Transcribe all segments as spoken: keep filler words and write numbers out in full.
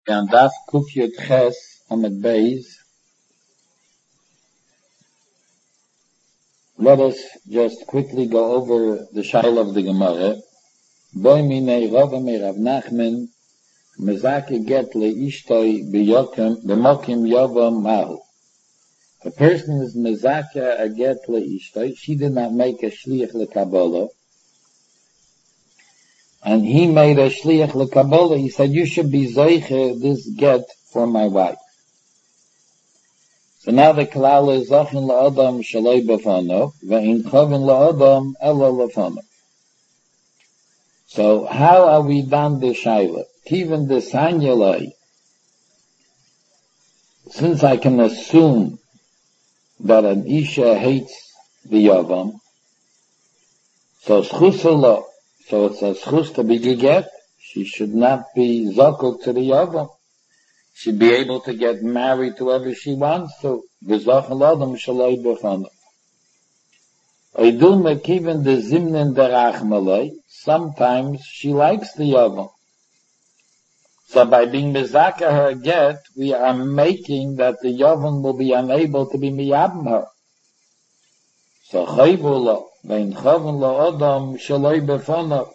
And Daf Kuf Yud Ches Amud Beis. Let us just quickly go over the shaila of the Gemara. Boy minei Rava me Rav Nachman mezake get leishtoi biyokim b'mokim yovam mahu. A person is mezake a get leishtoi. She did not make a shliach lekabbalah, and he made a shliach lekabbalah. He said, "You should be zoiche this get for my wife." So now the klal is zachin la'adam shaloi b'fanov, ve'in chavin la'adam ela l'fanov. So how are we done the shaila? Even the sanyalai, since I can assume that an isha hates the yavam, so schusala, so it's a schus to be geget, she should not be zakuk to the yavam. She'd be able to get married to whoever she wants to. V'zachin l'adam shaloi b'fanov. Oidul mekiven the zimnin derachmalei. Sometimes she likes the yavam. So by being mezaka her get, we are making that the yavam will be unable to be miyabim her. So chayvu lo, vein chavin lo adam shaloi b'fanov.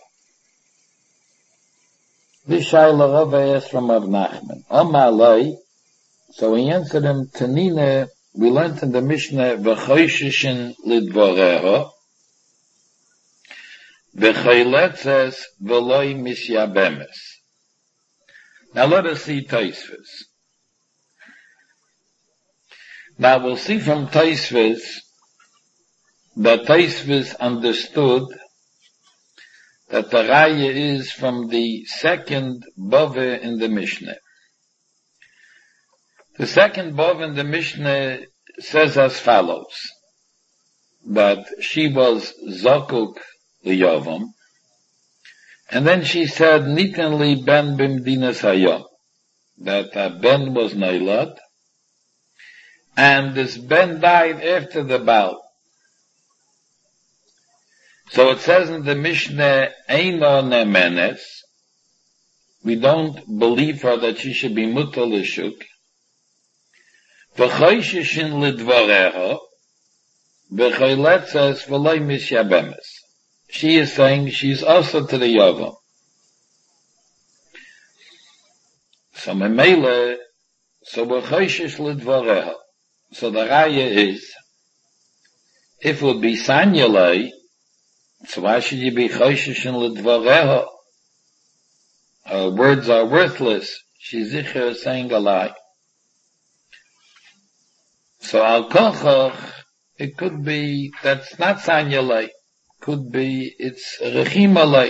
This shaila Rava is from Rav Nachman. Amalei, so he answered him, Tanina, we learned in the Mishnah, v'choyshishin lidvoreho, v'chayletzes v'loi misyabemes. Now let us see Taisvis. Now we'll see from Taisvis that Taisvis understood that the raya is from the second bava in the Mishnah. The second bava in the Mishnah says as follows, that she was zakuk liyavam, and then she said, Nitan li ben bimdinas hayom, that a ben was nailad, and this ben died after the Baal. So it says in the Mishnah, Eino nemenes, we don't believe her that she should be mutal lishuk. V'choyshishin lidvoreho, v'choyletzes v'loi misyabemes. She is saying she's also to the yavam. So memele, so v'choyshish lidvoreho. So the raya is, if it would be sanyalei, so why should you be choyshish in l'dvareho? Her words are worthless. She's zicher saying a lie. So al kochach, it could be that's not sanyalei. Could be it's rechimalei.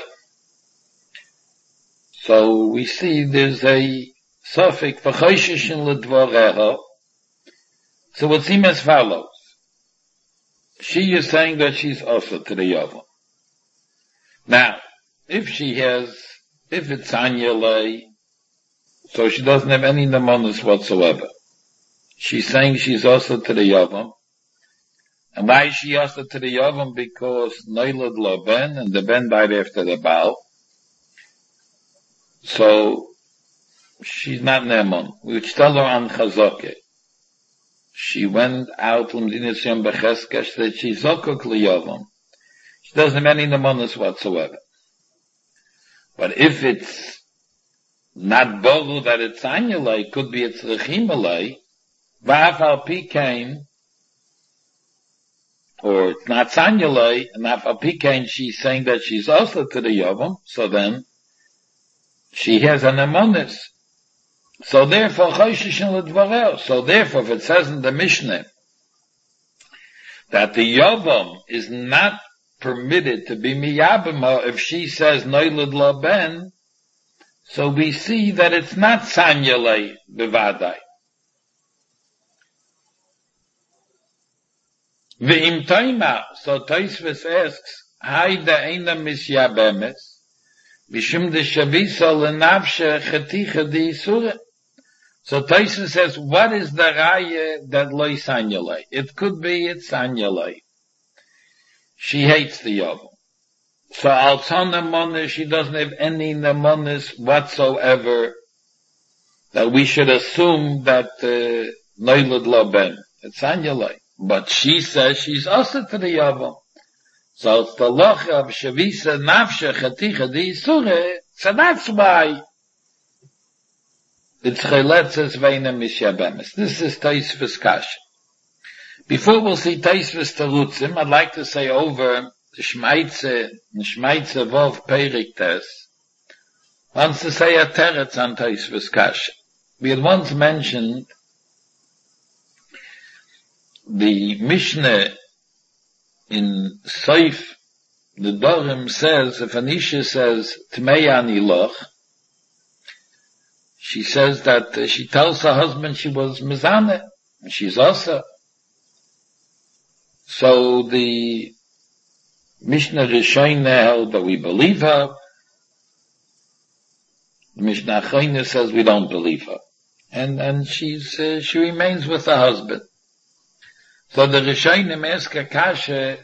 So we see there's a suffix for choyshish in l'dvareho. So it seems as follows. She is saying that she's also to the yavam. Now, if she has, if it's anyalei, so she doesn't have any nemonis whatsoever. She's saying she's also to the yavam. And why is she also to the yavam? Because noilad lo ben, and the ben died after the Baal. So, she's not nemon. We tell her on chazokeh. She went out from Dinas Yom Becheska, she said she's zakuk liyavam. She doesn't have any nemonis whatsoever. But if it's not bogu that it's anyalei, could be it's rechimalei, v'af al pikein, or it's not sanyalei, and af al pikein, she's saying that she's also to the yavam, so then she has a nemonis. So therefore, choyshishin l'dvarel. So therefore, if it says in the Mishnah that the yavam is not permitted to be miyabima if she says noilad la ben, so we see that it's not sanyalei bevadai. Ve'im toima, so Tosfos asks, Haida eina misyabemes, mishum de shavisa lenavshe cheticha de isura. So Tosfos says, what is the raya that loy sanyalei? It could be it's sanyalei. She hates the yavam. So al nemonis, she doesn't have any nemonis whatsoever that we should assume that Noilad Lo Ben. It's Anyalai. But she says she's also to the Yavam. So it's the loch of Shavisa Nafshe Chaticha Di Yisure. So that's why it's Cheletzes Veina Mishabemes. This is Taisvis Kasha. Before we'll see Taisvis Terutzim, I'd like to say over the Shmaitze, the Shmaitze Vov Perik Tes, wants to say a teretz on Taisvis Kasha. We had once mentioned the Mishnah in Seif, the Dorim says, if Anisha says, Tmei Ani Loch, she says that uh, she tells her husband she was Mizaneh, and she's also. So the Mishnah Rishoyne held that we believe her. The Mishnah Achayne says we don't believe her. And, and she's, uh, she remains with her husband. So the Rishonim ask a kasha,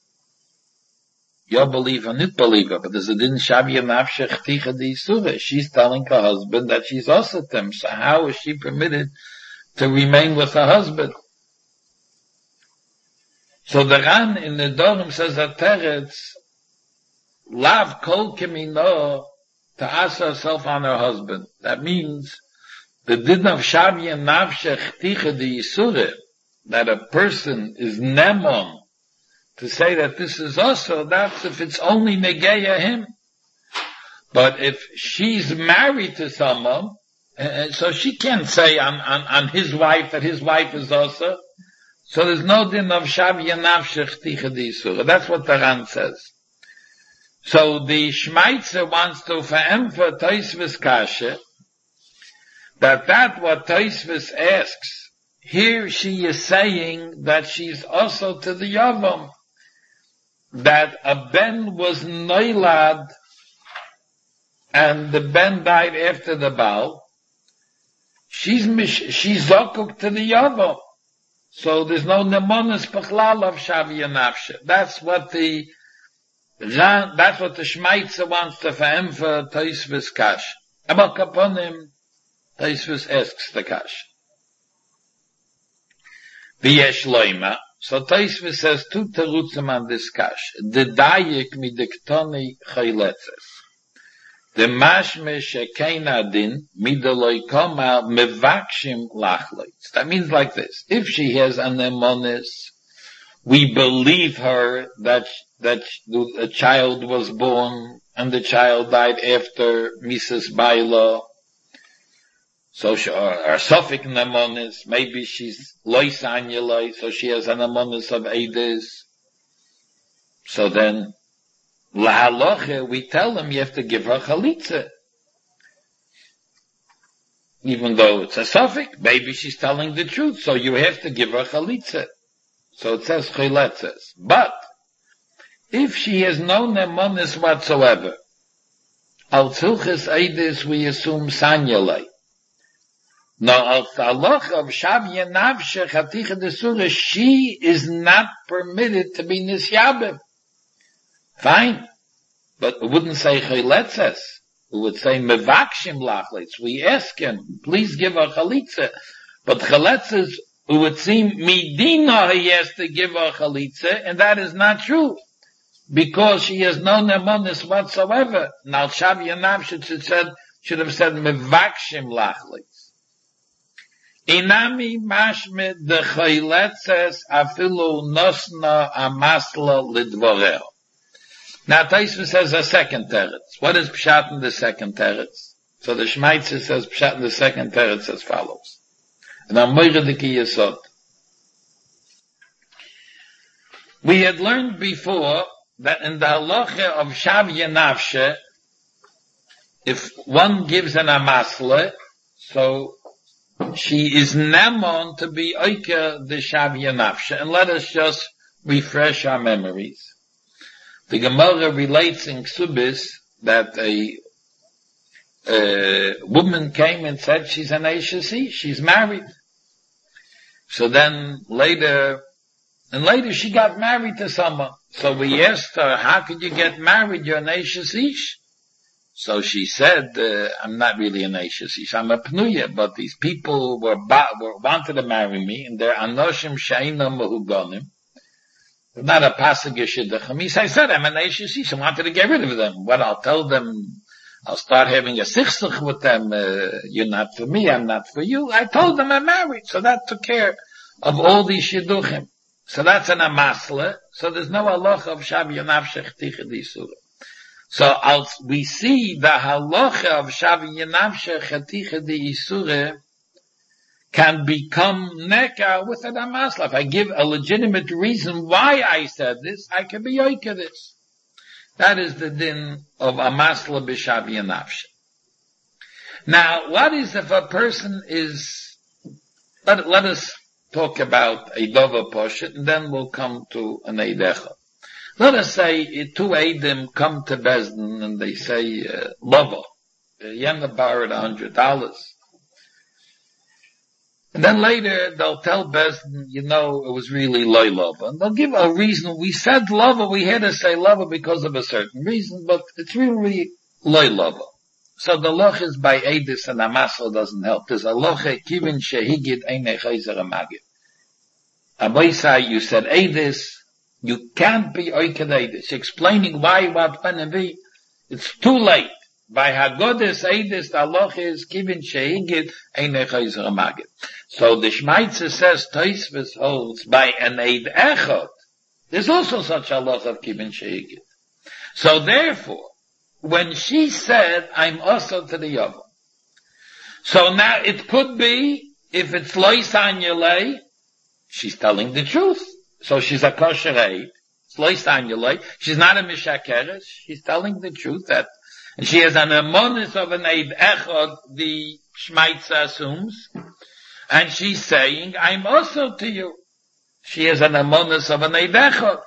you believe her, not believe her, but there's a din shavya nafshe chticha di yisure. She's telling her husband that she's also them. So how is she permitted to remain with her husband? So the Ran in the Dorim says that Teretz, lav kol kemino, to ask herself on her husband. That means the din of shavya nafshe chticha di yisure, that a person is nemon to say that this is also, that's if it's only negeya him. But if she's married to someone, uh, so she can't say on, on, on his wife that his wife is also. So there's no din of shavya nafshech ticha di yisura. That's what the Ran says. So the Shmaitzer wants to veremphasize Tosfos Kasha, that that what Tosfos asks, here she is saying that she's also to the Yavam, that a Ben was noilad and the Ben died after the Baal. She's mish, she's zokuk to the Yavam. So there's no nemonis pachlal of Shavya Nafshe. That's what the that's what the Shmaitzer wants to fahem for Tosfos Kasha. About Kaponim, Tosfos asks the Kasha. V'yesh loima. So Tosfos says two terutzim on this kash. The dayik midiktoni chayletzes. The mashme shekein adin midoloi koma mevakshim lachleitz. That means like this. If she has an emonis, we believe her that, that a child was born and the child died after Missus Baila. So she, or, or Sofik Nemonis, maybe she's lois anyaloi, so she has an Nemonis of Eides. So then, lahaloche, we tell them you have to give her chalitza. Even though it's a Sofik, maybe she's telling the truth, so you have to give her chalitza. So it says chiletzes. But, if she has no Nemonis whatsoever, al tzilches Eides we assume sanyaloi. Now, al taloch of Shavya Nafshe Chaticha Desura, she is not permitted to be Nisyabim. Fine. But it wouldn't say Chayletzes. It would say Mevakshim Lachleitz. We ask him, please give her Chalitza. But Chaletzes, it would seem Midina he has to give her Chalitza, and that is not true. Because she has no Nemonis whatsoever. Now, Shavya Nafshe should, said, should have said Mevakshim Lachleitz. Inami mashme de chayletzes afilu nosna amasla lidvoreo. Now Tosfos says a second teretz. What is pshat in the second teretz? So the Shmaitzer says pshat in the second teretz as follows. And I'm moirediki yesod. We had learned before that in the halacha of Shavya Nafshe, if one gives an amasla, so she is nemon to be oika the Shavya Nafshe. And let us just refresh our memories. The Gemara relates in Ksubis that a, a woman came and said she's an Eishasi, she's married. So then later, and later she got married to someone. So we asked her, how could you get married? You're an Eishasi? So she said, uh, I'm not really an Eishes Ish, I'm a Pnuya, but these people were, ba- were wanted to marry me, and they're Anoshim Shaina Mahuganim. They're not a Pasig Yeshidachim. I said, I'm an Eishes Ish, I wanted to get rid of them. What I'll tell them, I'll start having a sichsuch with them, uh, you're not for me, I'm not for you. I told them I'm married, so that took care of all these Shidduchim. So that's an Amasla, so there's no halacha of Shav Yanavshech Ticha D'Isura. So as we see the halacha of Shav Yanavshech Ticha D'Isura can become neka with an Amasla. If I give a legitimate reason why I said this, I can be yoike this. That is the din of Amasla b'Shav Yanavshech. Now, what is if a person is, let, let us talk about a Dova Poshet, and then we'll come to an Eidecha. Let us say two Eidim come to Bezdin and they say, uh, Lova, Yena borrowed a hundred dollars. And then later they'll tell Bezdin, you know, it was really Loy Lova. And they'll give a reason. We said Lova, we had to say Lova because of a certain reason, but it's really Loy Lova. So the loch is by Eidis and Amasla doesn't help. There's a loch, Kivin Shehigid Eine Chayzer Amagid. Abaisai, you said Eidis, you can't be Oiked Eidis. Explaining why, what, when, and be. It's too late. By Hagodes Eidis, the loch is Kivin Shehigid Eine Chayzer Amagid. So the Shmaitzer says, Toisves holds by an Eid Echot. There's also such a loch of Kivin Shehigid. So therefore, when she said, I'm also to the Yovel. So now it could be, if it's Lois Anyalei, she's telling the truth. So she's a kosher Eid. It's Lois Anyalei. She's not a Mishakeres. She's telling the truth that, and she has an amonis of an Eid Echod, the Shmaitza assumes, and she's saying, I'm also to you. She has an amonis of an Eid Echod.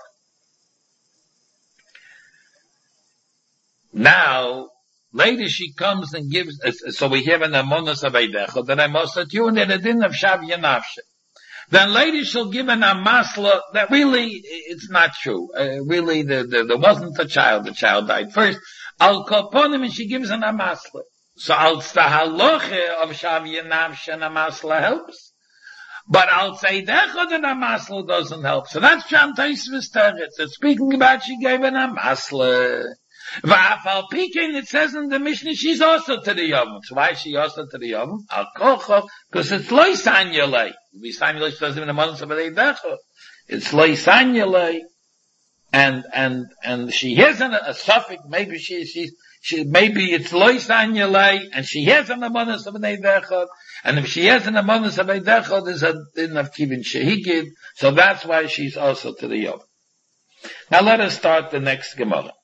Now, later she comes and gives, so we have an amonis of Eidecha, that I'm also to you, and then a din of Shav Yanavshech. Then later she'll give an Amasla that really, it's not true. Uh, really, the, the, there wasn't a child, the child died first. I'll call upon him and she gives an Amasla. So als the halacha of Shav Yanavshech and Amasla helps. But I'll say Eidecha and Amasla doesn't help. So that's Sham Taisvis Teretz. So speaking about she gave an Amasla. Va'afal Pikin, it says in the Mishnah, she's also to the Yom. So why is she also to the Yom? Al Kochov, because it's Lois Anyalei. We Sanyalei says in the months of Eidecha. It's Lois Anyalei. And, and, and she has an, a suffix, maybe she, she, she, maybe it's Lois Anyalei, and she has an amonis of an Eidecha. And if she has an amonis of Eidecha, there's a din of Kivin Shehigid. So that's why she's also to the Yom. Now let us start the next Gemara.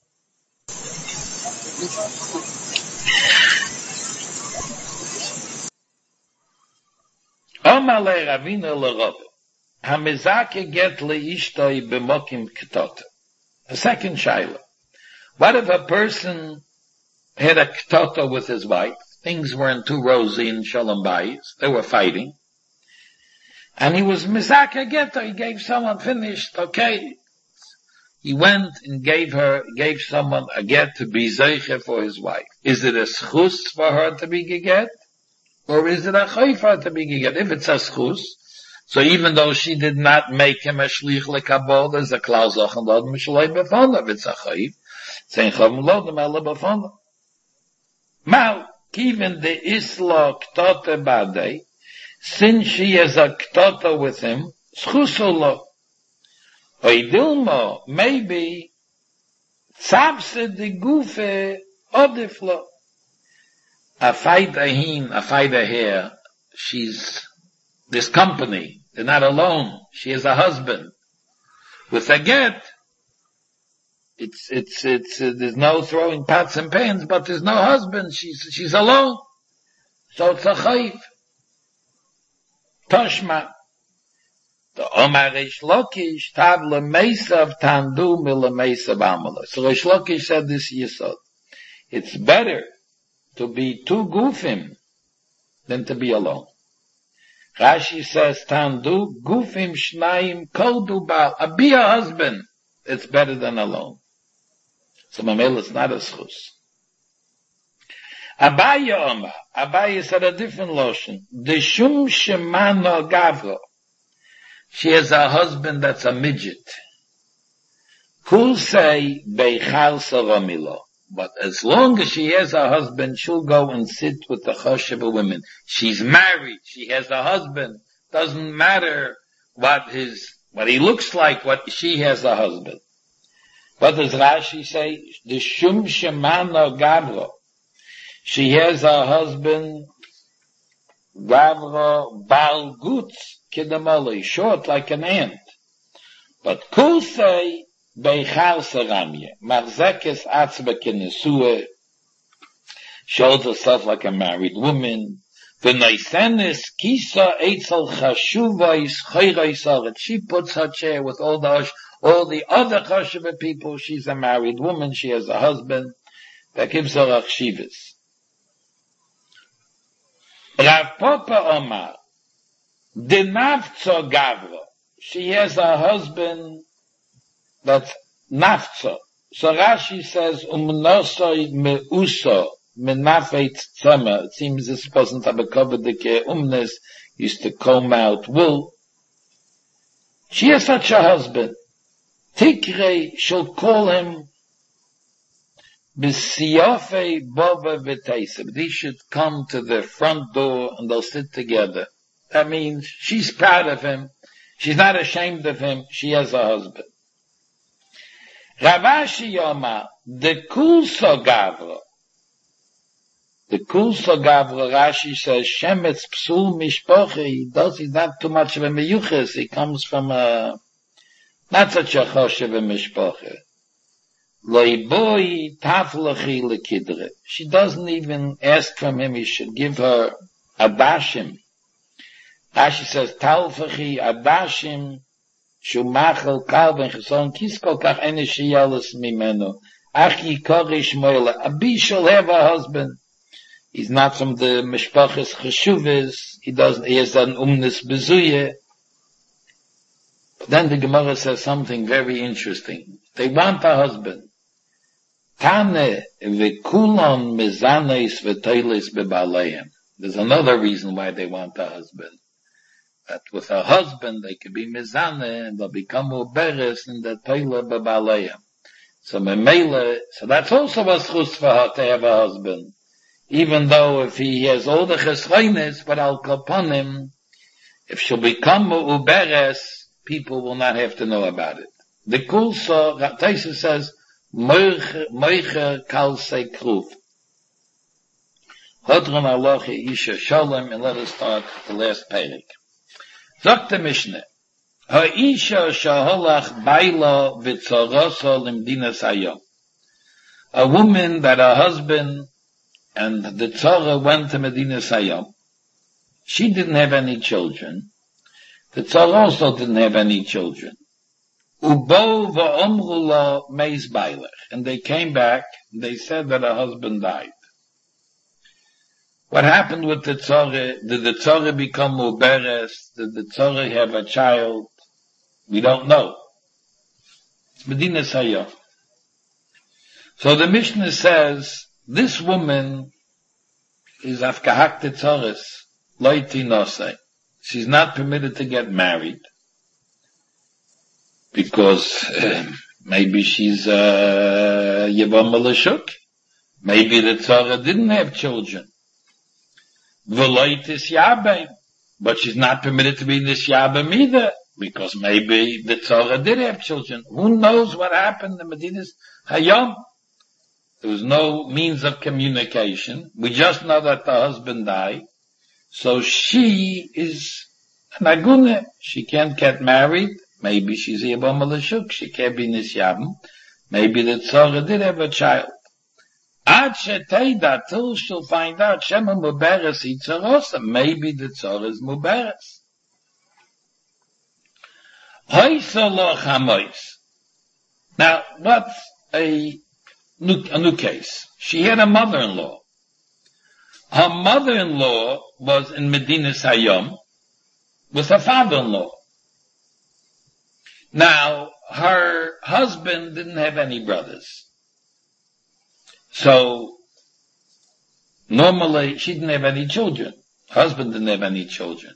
Omale Ravina L'Rove, Hamizake get leishtoi b'mokim ketota. A second shaila. What if a person had a ketota with his wife? Things weren't too rosy in Shalom Bayis. They were fighting. And he was mizake geto. He gave someone finished, okay. He went and gave her, gave someone a get to be zeiche for his wife. Is it a schus for her to be geget? Or is it a chayfa to be geget? If it's a schus, so even though she did not make him a shlich lekabod, there's a klaus ochen lod mishloi befona. If it's a chayf, sein chavim lod mele befona. Mal, even the isla ktote badei, since she has a ktote with him, schus lo. Oidilmo, maybe, tzabse de gufe odiflo. A fighter hin, a fighter here, she's this company, they're not alone, she has a husband. With a get, it's, it's, it's, uh, there's no throwing pots and pans, but there's no husband, she's, she's alone. So it's a chayv. Toshma. The Omar Reish Lakish tav lemeisav tandu milemeisav amala. So Reish Lakish said this yesod. It's better to be two gufim than to be alone. Rashi says tandu gufim shnayim koldu bal. A be a husband. It's better than alone. So Mamel is not a schus. Abaye Oma, Abaye said a different lotion. The Shum Shemano Gavro. She has a husband that's a midget. Kul say Beichal Saromilo. But as long as she has a husband, she'll go and sit with the Choshev women. She's married. She has a husband. Doesn't matter what his, what he looks like, what she has a husband. What does Rashi say? The Shum Shemano Gavro. She has a husband, Gavro Balgutz Kidamali, short like an ant. But Kul say, Beichal Saramye, Marzekes Atzba Kenesue, shows herself like a married woman. The Naisenis Kisa Eitzel Chashuvais Chayreisaret. She puts her chair with all the all the other Chashuva people. She's a married woman. She has a husband that gives her achshivas. Rav Papa Omar, the Nafzo Gavro. She has a husband that's Nafzo. So Rashi says, Umnosoi meuso, menafet tzama. It seems this wasn't a covered the umnes, used to comb out wool. She has such a husband. Tikre shall call him B'siyofe bova v'teiseb. They should come to the front door and they'll sit together. That means she's proud of him. She's not ashamed of him. She has a husband. Ravashi Yoma, the Kulso Gavro. The Kulso Gavro, Rashi says, Shemetz Psul Mishpoche. He does, he's not too much of a meyuches. He comes from a, not such a choshev a mishpoche. Loiboi taflachi lekidre. She doesn't even ask from him. He should give her adashim. Rashi says, talfachi adashim shumachel kalben cheson kiskol kach ene shiyalas mimeno. Achi korish moile. Abi shall have a husband. He's not from the mishpaches cheshuves. He doesn't, he has an umnes bezuye. But then the Gemara says something very interesting. They want a husband. Tane v'kulon mezanes v'toiles bebaleim. There's another reason why they want a husband. That with a husband they could be mezane and they'll become uberes in the toile bebaleim. So memele, so that's also a schus for her to have a husband. Even though if he has all the chesroines, but al kaponim, if she'll become uberes, people will not have to know about it. The Kulsa, Taisa says, Moicher kalse kruf. Chodron aloche isha sholem, and let us start the last parak. Zok the Mishnah, Ha'isha shaholach baila v'tzoroso limdinas hayom. A woman that her husband and the tzora went to Medinas Hayom. She didn't have any children. The tzora also didn't have any children. Ubo va'omru lo meis bailech. And they came back, and they said that her husband died. What happened with the tzora? Did the tzora become muberes? Did the tzora have a child? We don't know. It's Medinas Hayom. So the Mishnah says, this woman is afkahakte tzores, loiti nosei. She's not permitted to get married because uh, maybe she's uh, Yevam Malashuk. Maybe the tzara didn't have children. V'loitis yabein, but she's not permitted to be nisyabem either because maybe the tzara did have children. Who knows what happened in Medinas Hayom? There was no means of communication. We just know that the husband died. So she is an aguna. She can't get married. Maybe she's Yibam Malashuk. She can't be Nisyabim. Maybe the tzara did have a child. Ad sheteida, till she'll find out, Shema Muberes Yitzarosa. Maybe the tzara is Muberes. Hoysaloch hamois. Now, what's a New, a new case. She had a mother-in-law. Her mother-in-law was in Medinas Hayom with her father-in-law. Now, her husband didn't have any brothers. So, Normally, she didn't have any children. Husband didn't have any children.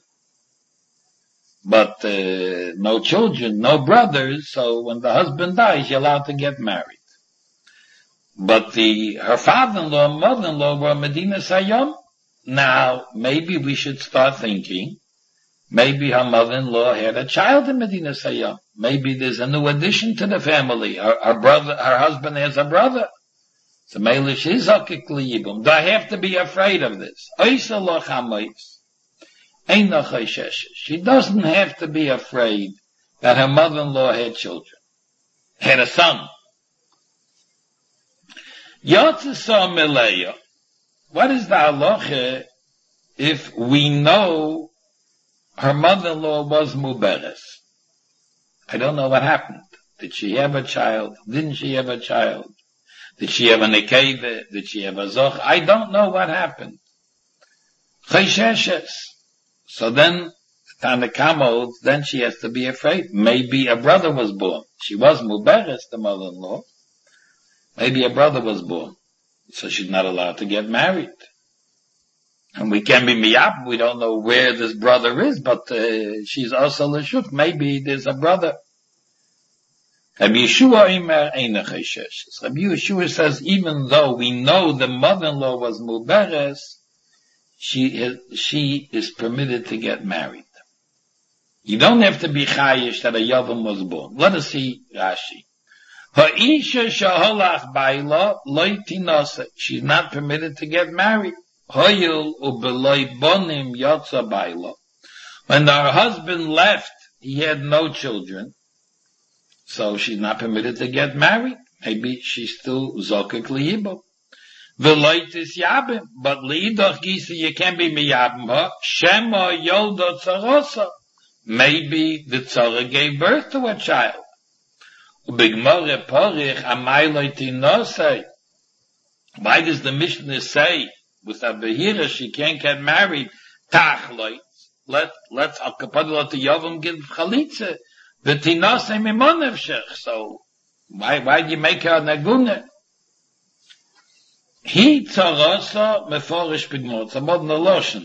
But, uh, no children, no brothers, so when the husband dies, you're allowed to get married. But the, her father-in-law and mother-in-law were Medina Sayyam. Now, maybe we should start thinking, maybe her mother-in-law had a child in Medina Sayyam. Maybe there's a new addition to the family. Her, her brother, her husband has a brother. So maybe she's okikli yibum. Do I have to be afraid of this? She doesn't have to be afraid that her mother-in-law had children, had a son. Yotzesa Meleya. What is the halacha if we know her mother-in-law was muberes? I don't know what happened. Did she have a child? Didn't she have a child? Did she have a nekeve? Did she have a zoch? I don't know what happened. Chesheshes. So then, Tanakama, then she has to be afraid. Maybe a brother was born. She was muberes, the mother-in-law. Maybe a brother was born. So she's not allowed to get married. And we can be miyab, we don't know where this brother is, but uh, she's also l'shuk. Maybe there's a brother. Rabbi Yeshua Imer Eina Cheshes. Rabbi Yeshua says, even though we know the mother-in-law was muberes, she is, she is permitted to get married. You don't have to be chayish that a yavam was born. Let us see Rashi. Ha'isha shaholach baila loy tinasa. She's not permitted to get married. Hoyul ubeloi bonim yotza baila. When her husband left, he had no children, so she's not permitted to get married. Maybe she's still zokek liyibo. Veloit is yabim, but liidoch gisa you can't be miyabim her. Shema yolda tzarosa. Maybe the tzara gave birth to a child. Why does the Mishnah say with a behira she can't get married? Tachloit. Let let's al kapadla to yavam give chalitza. The tinase mimonevshech. So why why do you make her naguna? He tzarasa meforish b'gmor. It's a modern lotion.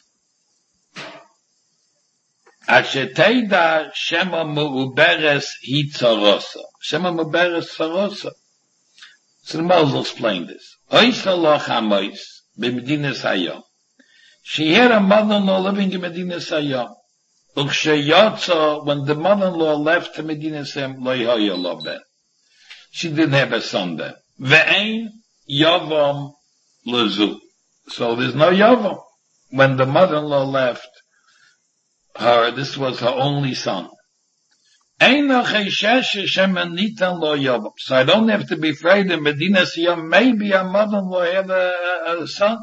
Asheteda shema mu'uberes hi tzarasa. Shema mu'uberes tzarasa. So the Moses will explain this. Oisa loch hamois b'Medina Sayyam. She had a mother-in-law living in Medina Sayyam. Uksheyotza, when the mother-in-law left to Medina Sayyam, lo yoya lo ben. She didn't have a son then. Ve'ein yavam lezu. So there's no yavam. When the mother-in-law left, her, this was her only son. So I don't have to be afraid in Medina Sayyam, maybe her mother-in-law had a, a, a son.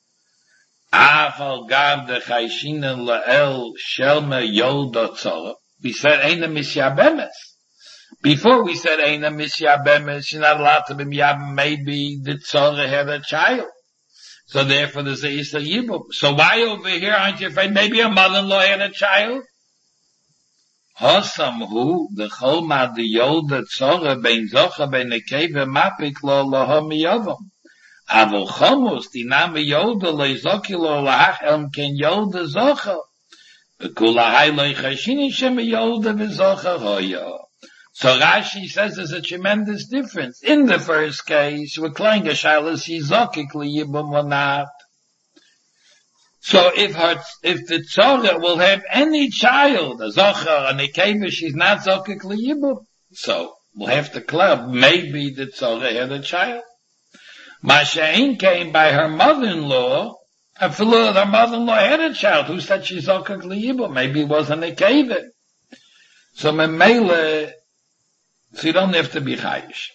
We said Eina Misyabemes. Before we said Eina Misyabemes, she's not allowed to be Miyabemes, maybe the Tzara had a child. So therefore there's a Isa Yibum. So why over here aren't you afraid? Maybe your mother-in-law had a child? Hosam hu, the cholma the yolda tzora bein zocha bein nekeva mapik lo lahom yavam. Avol chomus, di name yolda lo zoki lo lahach elm ken yolda zocha. Bekula hai lo chashini shem yolda v'zocha hoya. So Rashi says there's a tremendous difference. In the first case, we're claiming a shaila, she's zokikli yibum or not. So if her, if the tzara will have any child, a zocha, a nekeva, she's not zokikli yibum. So we'll have to club, maybe the tzara had a child. Masha'in came by her mother-in-law, and her mother-in-law had a child, who said she's zokikli yibum. Maybe it was a nekeva. So memele, so you don't have to be chayish.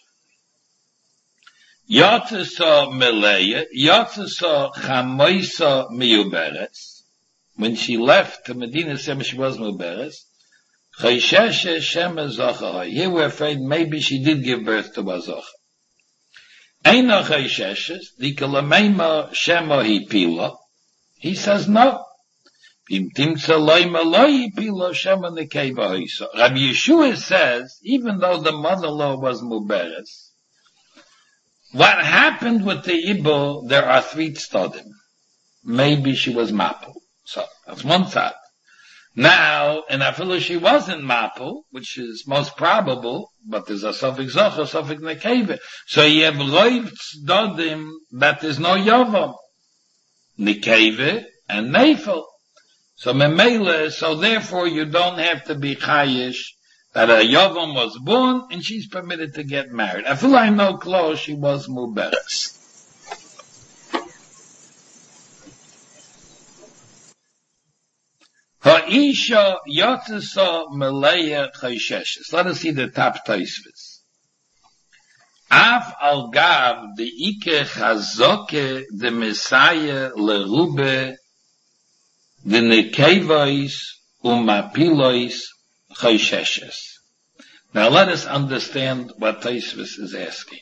Yotzesa meleya, yotzesa chamoisa miyuberes. When she left to Medina, she was miyuberes. Chaysheshe shema zocha. Here we're afraid maybe she did give birth to a zocha. Eina chaysheshes, dikalameima shema hi pila. He says no. Rabbi Yeshua says, even though the mother-in-law was muberes, What happened with the Ibo, there are three tzadim. Maybe she was Mapu. So, that's one side. Now, in Afilu she wasn't Mapu, which is most probable, but there's a suffix Zoch, a suffix Nekeve. So you have Roiv Tzdodim that is no Yovam. Nekeve and Neifel. So Memele, so therefore you don't have to be Chayish that a Yovam was born and she's permitted to get married. I feel I know close she was Muberes. Ha'isha yotzesa meleya chayshes. Let us see the top taisvis. Af al gav de ike chazoke de Messiah lerube de nekevois umapilois chayshes. Now let us understand what taisvis is asking.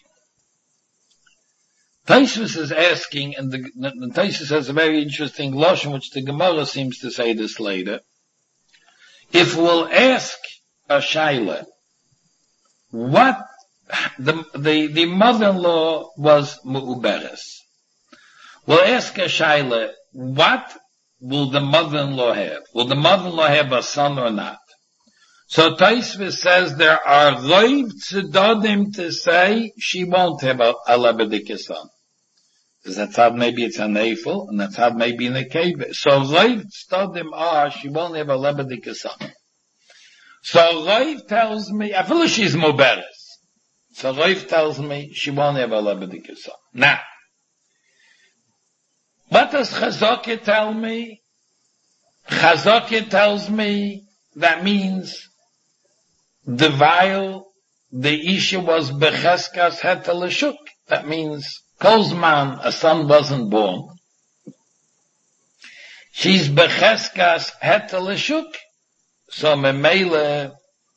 Taisvis is asking, and the, the Taisvis has a very interesting lashon, which the Gemara seems to say this later. If we'll ask a shaila, what the the, the mother-in-law was mu'uberes. We'll ask a shaila, what will the mother-in-law have? Will the mother-in-law have a son or not? So Taisvis says there are roiv tzedodim to say she won't have a, a lebedik son. Because that's how maybe it's an eifel, and that's how maybe in a cave. So roiv tzedodim are she won't have a lebedik son. So roiv tells me, I feel she's muberes. So roiv tells me she won't have a lebedik son. Now, what does Chazakah tell me? Chazakah tells me that means the vial, the Isha was Becheskas Heteleshuk. That means, Kozman, a son wasn't born. She's Becheskas Heteleshuk. So Memele,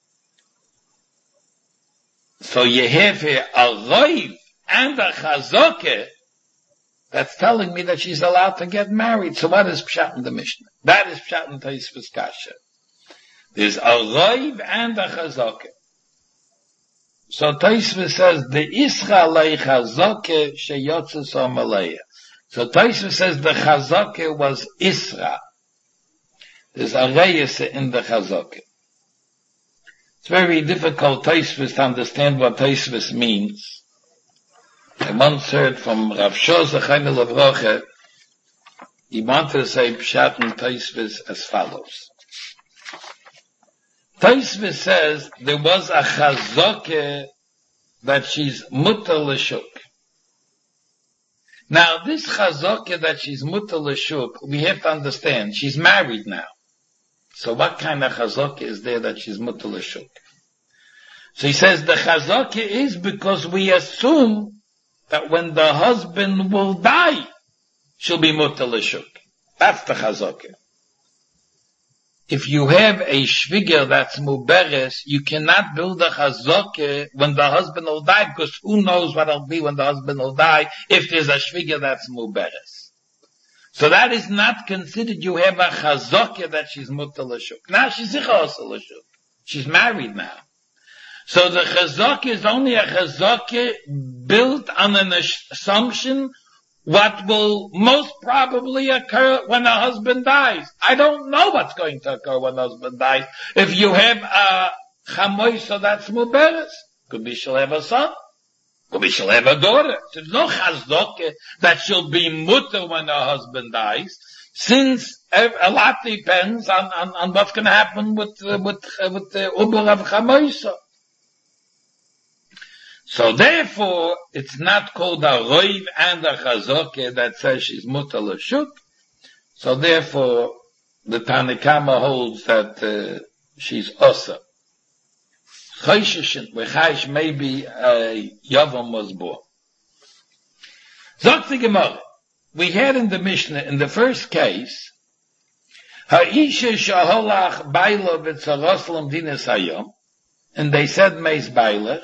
so you have here a Roiv and a Chazakah that's telling me that she's allowed to get married. So what is Pshat in the Mishnah? That is Pshat in Taisvis Kasha. There's a Roiv and a Chazakah. So Taisvis says, the Ischa lei Chazakah sheyotzes Amaleya. So Taisvis says the Chazakah was Isra. There's a Reyes in the Chazakah. It's very difficult, Taisvis, to understand what Taisvis means. I once heard from Rav Shor Zechayim Levroche, he wanted to say Pshat in Taisvis as follows. Taisvis says there was a chazakah that she's mutar l'shuk. Now this chazakah that she's mutar l'shuk, we have to understand, she's married now. So what kind of chazakah is there that she's mutar l'shuk? So he says the chazakah is because we assume that when the husband will die, she'll be mutar l'shuk. That's the chazakah. If you have a shviger that's muberes, you cannot build a chazakah when the husband will die, because who knows what it'll be when the husband will die if there's a shviger that's muberes. So that is not considered you have a chazakah that she's mutar l'shuk. Now she's ichos l'shuk. She's married now. So the chazakah is only a chazakah built on an assumption what will most probably occur when a husband dies. I don't know what's going to occur when a husband dies. If you have a chamoisa that's muberes, could be she'll have a son, could be she'll have a daughter. There's no chazakah that she'll be mutter when her husband dies, since a lot depends on, on, on what's going to happen with, uh, with, uh, with the ubur of chamoisa. So therefore, it's not called a roiv and a chazakah that says she's mutar l'shuk. So therefore, the Tanakama holds that uh, she's osa. Chayshishin, v'chayish, maybe a yavam was born. Zok the Gemara. We had in the Mishnah, in the first case, ha'isha shaholach baila v'tzaros l'mdinas hayom, and they said meis bailach.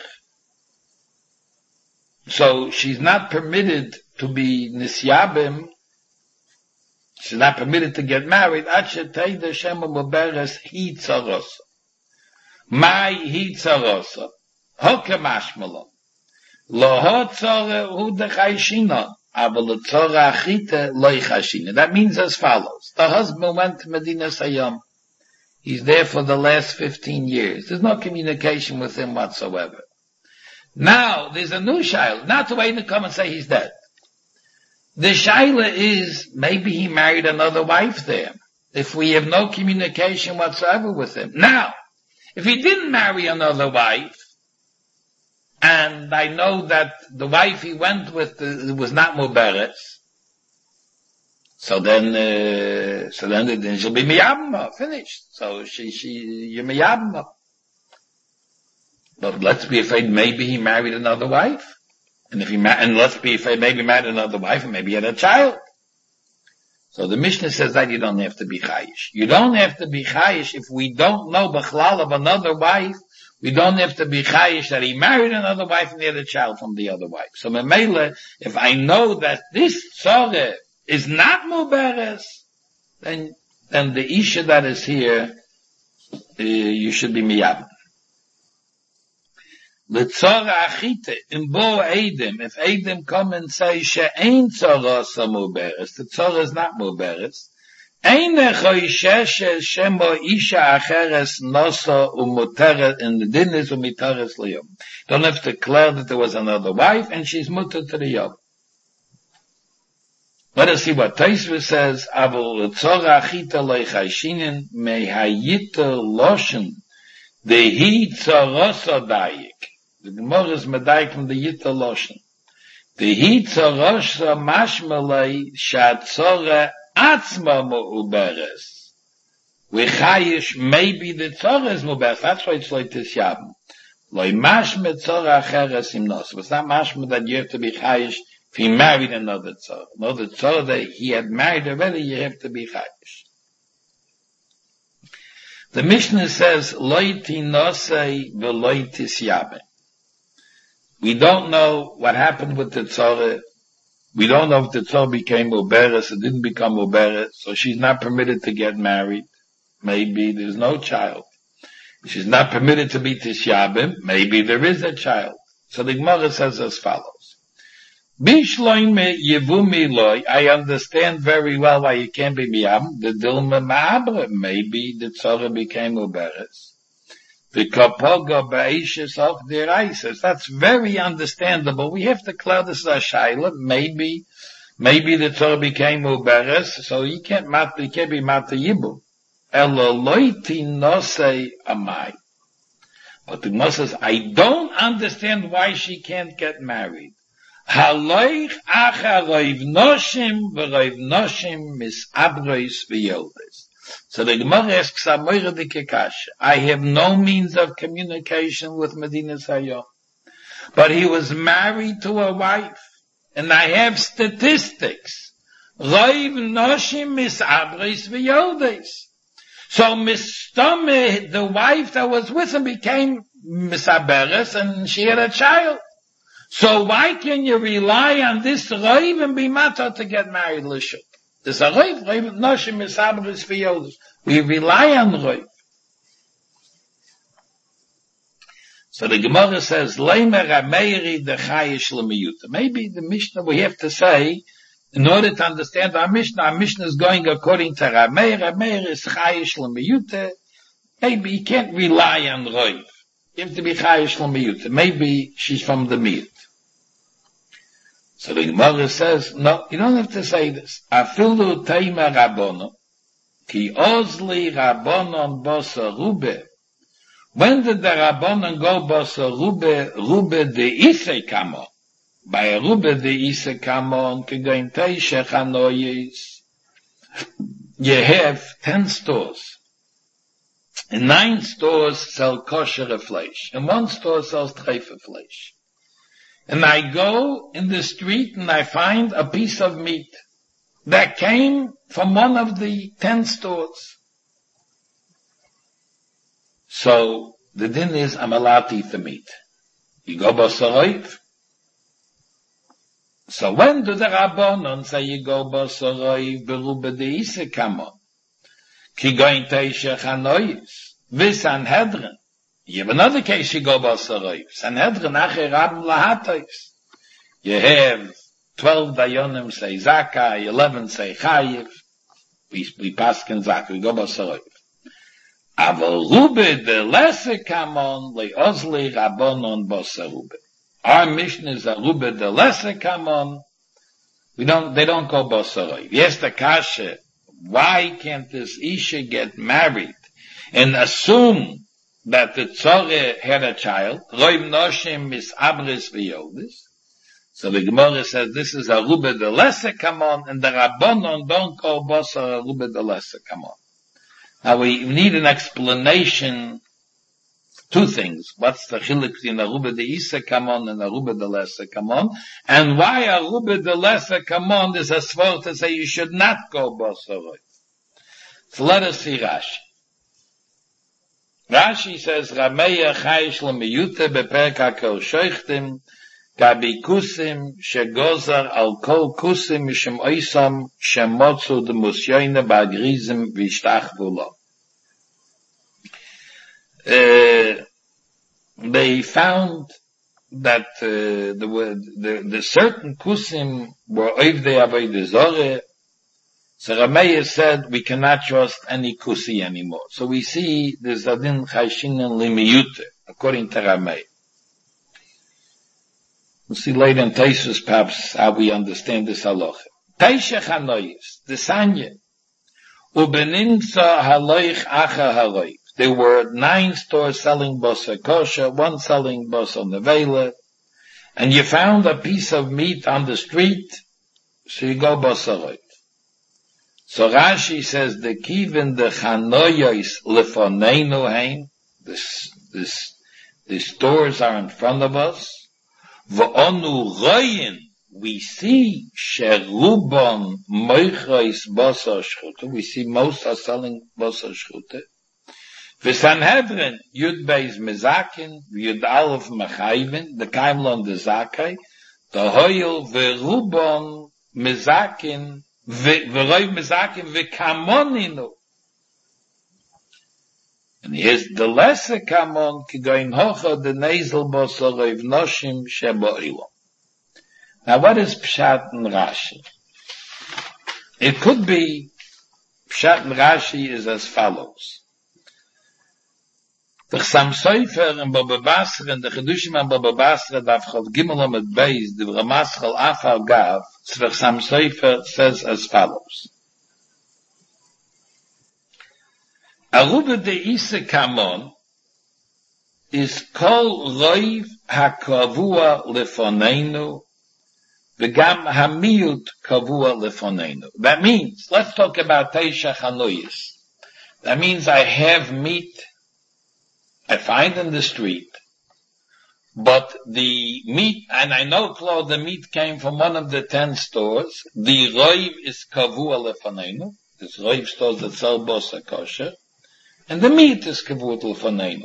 So she's not permitted to be nisyabim. She's not permitted to get married. Achetei the shema muberes hi tzarosa. My hi tzarosa. Hoke mashmalom. Lo ha tzara hu de chayshina, aber le tzara achite lo chayshina. That means as follows. The husband went to Medina Sayyam. He's there for the last fifteen years. There's no communication with him whatsoever. Now, there's a new shaila. Not to wait to come and say he's dead. The shaila is, maybe he married another wife there. If we have no communication whatsoever with him. Now, if he didn't marry another wife, and I know that the wife he went with uh, was not Mubarak, so then, uh, so then, then she'll be miyabma, finished. So she, she, you're miyabma. But let's be afraid maybe he married another wife. And if he ma- and let's be afraid maybe he married another wife and maybe he had a child. So the Mishnah says that you don't have to be chayish. You don't have to be chayish if we don't know b'chlal of another wife. We don't have to be chayish that he married another wife and he had a child from the other wife. So memela, if I know that this tzoreh is not muberes, then, then the isha that is here, uh, you should be miyab. The tzorah achite, in bo edim, if edim come and say, she'ein tzorah sa muberes, the tzorah is not muberes, eine choishesh shemo isha acheres nosa umuteret, in the din is umiteres liyom. Don't have to declare that there was another wife, and she's mutter to the yom. Let us see what Tosfos says. Avol tzorah achita leichashinin mehayita loshen dehi tzorosa dayik. The Gemara is medayik from the yita loshen. Dehi tzorosa mashmalei shatzorah atzma mu'uberes. Wechayish maybe the tzorah is mu'uberes. That's why it's like this yabim. Loi mashme tzorah acheres imnos. It's not mashme that you have to be chayish. If he married another tzorah, another tzorah that he had married already, you have to be chayish. The Mishnah says, loiti nosei veloitis yabe. We don't know what happened with the tzorah. We don't know if the tzorah became uberes or didn't become uberes, so she's not permitted to get married. Maybe there's no child. She's not permitted to be tishyabim. Maybe there is a child. So the Gemara says as follows. Bishloime yevumi loy. I understand very well why you can't be miyam. The dilma ma'abra. Maybe the tzorah became uberes. The kapoga ba'ishes of the raises. That's very understandable. We have to clear this as a shayla. Maybe, maybe the tzorah became uberes, so you can't mat, you can't be mata yibu. Elo loiti nosei amai. But the Gemara says, I don't understand why she can't get married. Haloich acha roiv noshim v'roiv noshim misabrois v'yoldes. So the Gemara asks, I have no means of communication with Medina Sayyam. But he was married to a wife. And I have statistics. Roiv noshim misabrois v'yoldes. So Mistame, the wife that was with him, became misaberes and she had a child. So why can you rely on this Raiv and be matter to get married, Lishuk? This a Raiv, Raiv Noshim Misaberes Fiyodos. We rely on Raiv. So the Gemara says, Leimer Ameiri de Chayish Lemiyuta. Maybe the Mishnah we have to say, in order to understand our Mishnah, our Mishnah is going according to Rameir. Rameir is Chayish Lemiyuta. Maybe you can't rely on Raiv. You have to be Chayish Lemiyuta. Maybe she's from the Miyut. So the Gemara says, no, you don't have to say this. Afilu teima Rabbono, ki ozli Rabbonon bosa rube. When did the Rabbonon go bosa rube, rube de ise kamo? By a rube de ise kamo, kegoin teishe chanoyes. You have ten stores. And nine stores sell kosher flesh. And one store sells treife flesh. And I go in the street and I find a piece of meat that came from one of the ten stores. So the din is I'm allowed to eat the meat. You go basaroiv. So when do the Rabbanon say you go basaroiv berube de ise kamo? Ki goin teishe chanoyis. Vis Sanhedrin. You have another case, you go Basaroiv. Sanhedrin Acher Rabim Lahatais. You have twelve Dayonim say Zakai, eleven say Chayiv. We, we pass Ken Zakai, we go Basaroiv. Aval Rube de Lesse Kamon, Le Ozli Rabonon Basarube. Our mission is a Rube de Lesse Kamon. We don't, they don't go Basaroiv. Yes, the Kasha, why can't this Isha get married and assume that the Tzore had a child? Roiv Noshim is Abris V'Yodis. So the Gemara says this is a Rube de Lesse Kamon, and the Rabbonon don't call Basar a Rube de Lesse Kamon. Now we need an explanation, two things. What's the chiluk between a Rube de Isa Kamon and a Rube de Lesse Kamon? And why a Rube de Lesse Kamon is a svor to say you should not go Basar. So let us see Rashi. Rashi says, Rameya chayish l'miyute beperek hakel shoichtim gabi kusim shegozar al kol kusim mishem oisam shemotzu demusyoyne ba'grizim v'ishtachvu lo. Uh, they found that uh, the, the, the certain kusim were oivdei avodah zorah. So Rameya said we cannot trust any kusi anymore. So we see the Zadin Chayshinen Limiyute, according to Rameya. We'll see later in Taisus perhaps how we understand this halacha. Teisha Chanoyis, the Sanya, Ubenimtza Haloich Acha Haloich. There were nine stores selling Basa Kosher, one selling Basa Nevela, and you found a piece of meat on the street, so you go Basa Haloich. So Rashi says the kivin the chanoyos lefoneinu hein. This, this, the stores are in front of us. V'onu royin, we see sherubon moichos basar shchuta. We see most are selling basar shchuta. V'Sanhedrin yud beis mezakin yud aleph mechayvin the kaimlon the zakai the hoyel v'rubon mezakin. V'roiv mezakim v'kamoninu. And here's the lesser kamon kigoin hocha the nasal bosor roiv noshim shebo'ilom. Now what is Pshat and Rashi? It could be Pshat and Rashi is as follows. The Chassam Sofer and Baba Basra and the Chedushim and Baba Basra daf Chav Gimel Amud Beis the Ramaschal Afal Gav. So the Chassam Sofer says as follows. Arube de Isa Kamon is kol roiv hakavua lefoneinu v'gam hamiyut kavua lefoneinu. That means, let's talk about Teisha Chanoyis. That means I have meat I find in the street, but the meat, and I know, Claude, the meat came from one of the ten stores. The roiv is kavua lefaneinu. This roiv stores that sell bosa kosher, and the meat is kavua lefaneinu.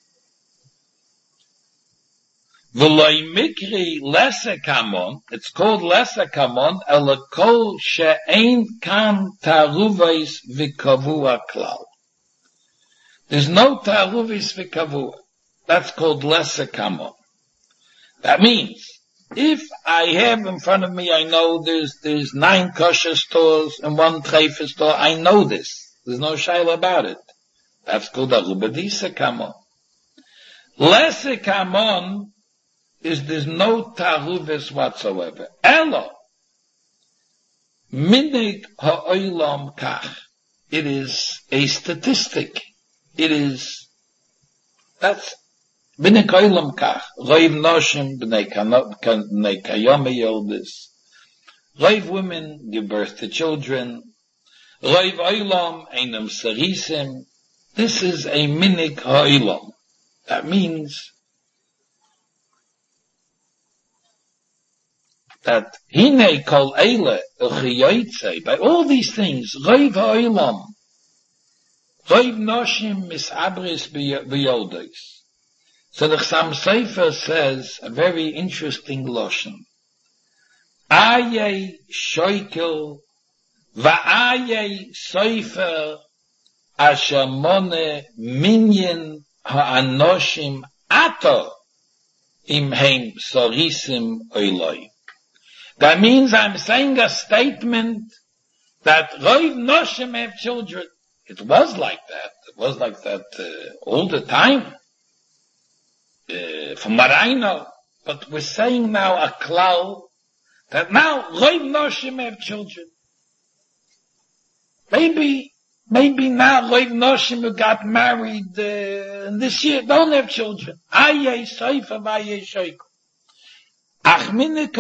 V'loi mikri lese kamon, it's called lese kamon, ela kol she'ein kan taruvais v'kavua klal. There's no taruvis v'kavua. That's called lesser kamon. That means, if I have in front of me, I know there's, there's nine kosher stores and one treifa store, I know this. There's no shaila about it. That's called a rubadisa kamon. Lesser kamon is there's no taruvis whatsoever. Elo, minig ha'olam kach. It is a statistic. It is, that's, b'nei koilam kach, roiv noshim, b'nei kayome yoldis, roiv women give birth to children, roiv oilam, einam sarisim. This is a minik ha'olam. That means that hine kol eile, uchiyoytze, by all these things, roiv ha'olam, roiv noshim misabris b'yoldos. So the Chassam Sofer says a very interesting lashon. Aye shoikel va'aye sofer asher mone minyan ha'anoshim ato im heim sorisim oiloi. That means I'm saying a statement that Roiv Noshim have children. It was like that. It was like that uh, all the time. Uh, from what I know. But we're saying now a klal that now Roiv Noshim have children. Maybe, maybe now Roiv Noshim who got married uh, this year don't have children. Aye soifa v'aye shoiku. It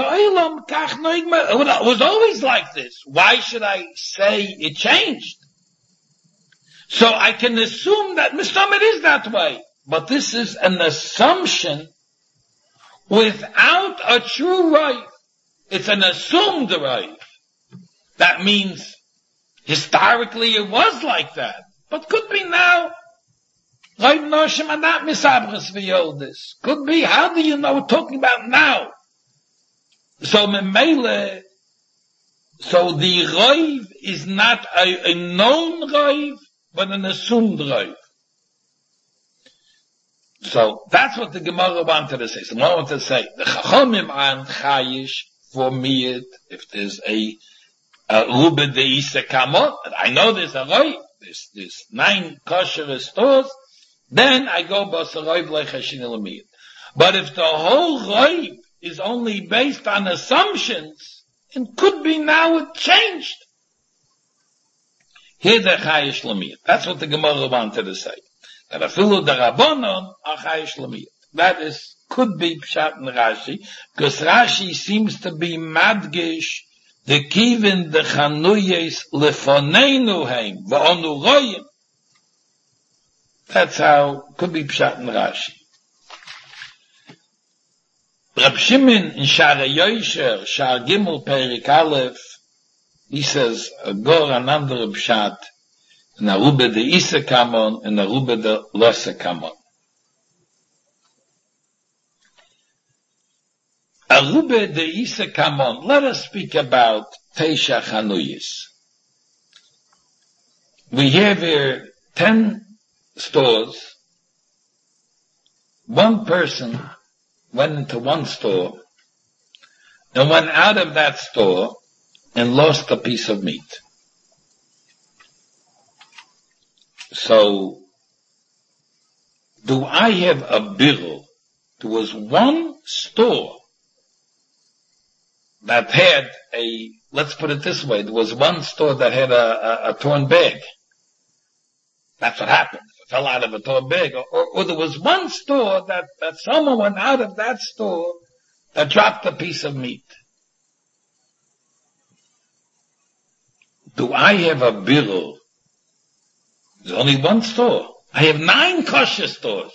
was always like this. Why should I say it changed? So I can assume that Mistamid is that way. But this is an assumption without a true right. It's an assumed right. That means historically it was like that. But could be now. Could be, how do you know we're talking about now? So memele, so the roiv is not a, a known roiv, but an assumed roiv. So that's what the Gemara wanted to say. So I wanted to say the Chachamim are chayish for me if there's a rube de isa kamot. I know there's a roiv. There's there's nine kosher stores. Then I go basa roiv lechashin elamiyat. But if the whole roiv is only based on assumptions, it could be now it changed. Here the chayish lamiyat. That's what the Gemara wanted to say. That afilu the Rabbanon are chayish lamiyat. That is, could be Pshat and Rashi, because Rashi seems to be madgish, the kivin the chanuyes lefoneinu heim, v'onu royim. That's how, could be Pshat and Rashi. Rab Shimon in Shara Yosher, Shar Gimel Perik Aleph, he says, Gor another Pshat, in Arube de Isa Kamon, in Arube de Losa Kamon. Arube de Isa Kamon, let us speak about Teisha Chanuyis. We have here ten stores. One person went into one store and went out of that store and lost a piece of meat. So, do I have a bill? There was one store that had a, let's put it this way, there was one store that had a, a, a torn bag. That's what happened. Fell out of a torn bag, or, or, or there was one store that, that someone went out of that store that dropped a piece of meat. Do I have a bill? There's only one store. I have nine kosher stores.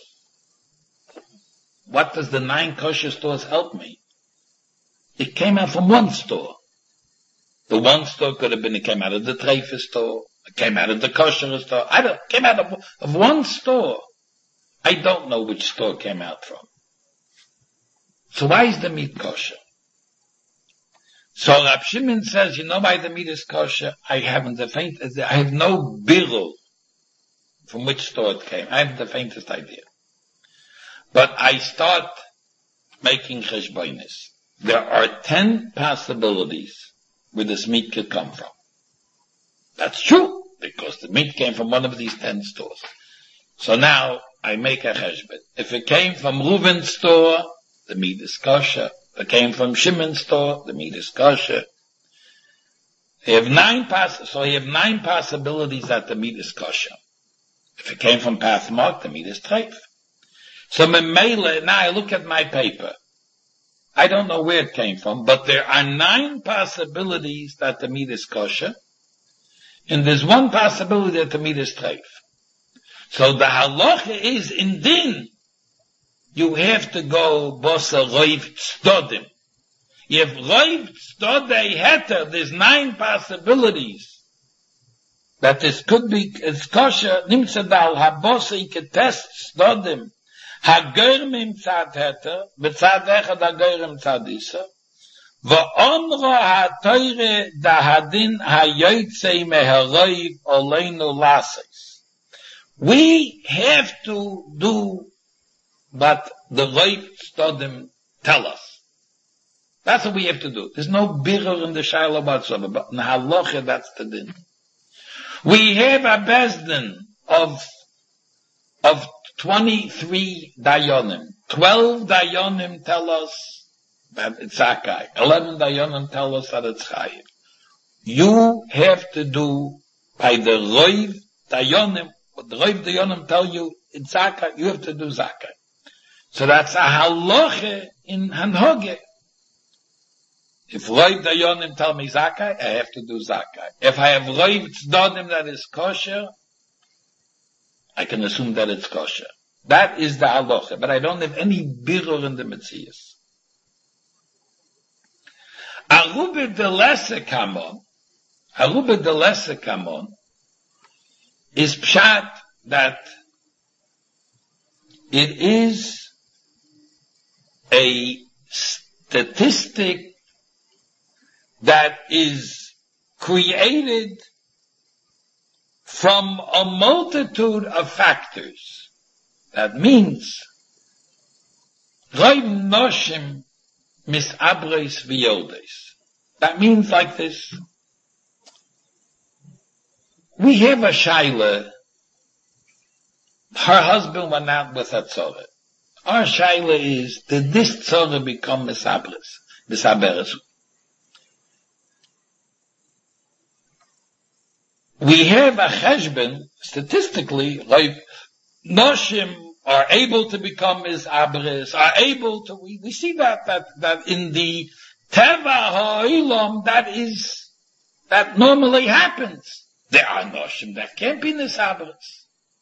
What does the nine kosher stores help me? It came out from one store. The one store could have been, it came out of the Treifa store. It came out of the kosher store. I don't, came out of, of one store. I don't know which store it came out from. So why is the meat kosher? So Rab Shimon says, you know why the meat is kosher? I haven't the faintest, I have no birul from which store it came. I haven't the faintest idea. But I start making cheshbonis. There are ten possibilities where this meat could come from. That's true, because the meat came from one of these ten stores. So now I make a cheshbon. If it came from Reuven's store, the meat is kosher. If it came from Shimon's store, the meat is kosher. You have nine poss- so you have nine possibilities that the meat is kosher. If it came from Pathmark, the meat is treif. So Memele, now I look at my paper. I don't know where it came from, but there are nine possibilities that the meat is kosher. And there's one possibility that the meat is treif. So the halacha is in din. You have to go bosa roiv tzdodim. You have roiv tzodei heter. There's nine possibilities that this could be it's kosher. Nimtzadal habosa iketes tzdodim. Hagermim tzad heter. B'tzad echad hagerm tzad isa. V'omro ha'toire dahadin ha'yotzei meharoiv oleinu lases. We have to do what the Rav Stodim tell us. That's what we have to do. There's no birur in the Shaila whatsoever, but in Halacha, that's the din. We have a Bezdin of, of twenty-three Dayanim. twelve Dayanim tell us that it's Zakai. eleven Dayanim tell us that it's Chayiv. You have to do by the Rav Dayanim, what the Rav Dayanim tell you, it's Zakai, you have to do Zakai. So that's a Halacha in Hanhoge. If Rav Dayanim tell me Zakai, I have to do Zakai. If I have Rav Tzdodim that is kosher, I can assume that it's kosher. That is the halacha, but I don't have any birur in the Metzias. Arube de lesser kamon, Arube de lesser kamon, is pshat that it is a statistic that is created from a multitude of factors. That means, Rav Noshim misabres v'yoldes. That means like this. We have a shaila. Her husband went out with a tzorah. Our shaila is, did this tzorah become misabres? Misaberes? We have a cheshbon, statistically, like Noshim are able to become misabres, are able to, we, we see that, that, that in the Teva Ha'olam, that is, that normally happens. There are Noshim that can't be misabres.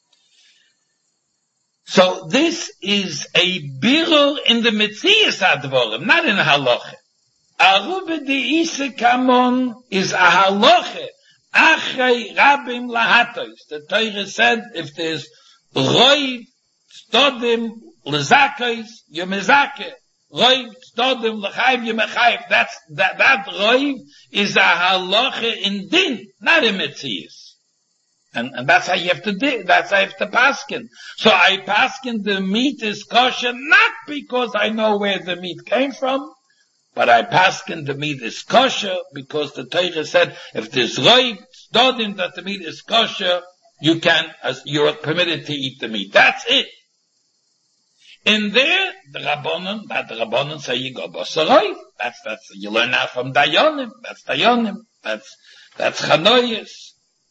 So this is a birur in the Metzias Advorim, not in Halacha. Arube de Isa Kamon is a Halacha. Achrei Rabim Lahatos. The Torah said, if there's Roiv, Stodim, Lezakos, you're Mezake. Roiv, Stodim, Lechayiv, you're Mechayiv. That's, that, that Roiv is a halacha in din, not in Metzias. And, and that's how you have to do, that's how you have to paskin. So I paskin the meat is kosher, not because I know where the meat came from, but I paskin the meat is kosher because the Torah said, if there's Roiv, Stodim, that the meat is kosher, you can, as you're permitted to eat the meat. That's it. In there, the Rabbanon, that the Rabbanon say you go Bosaroy. That's, that's, you learn that from Dayanim. That's Dayanim. That's, that's Chanoyes.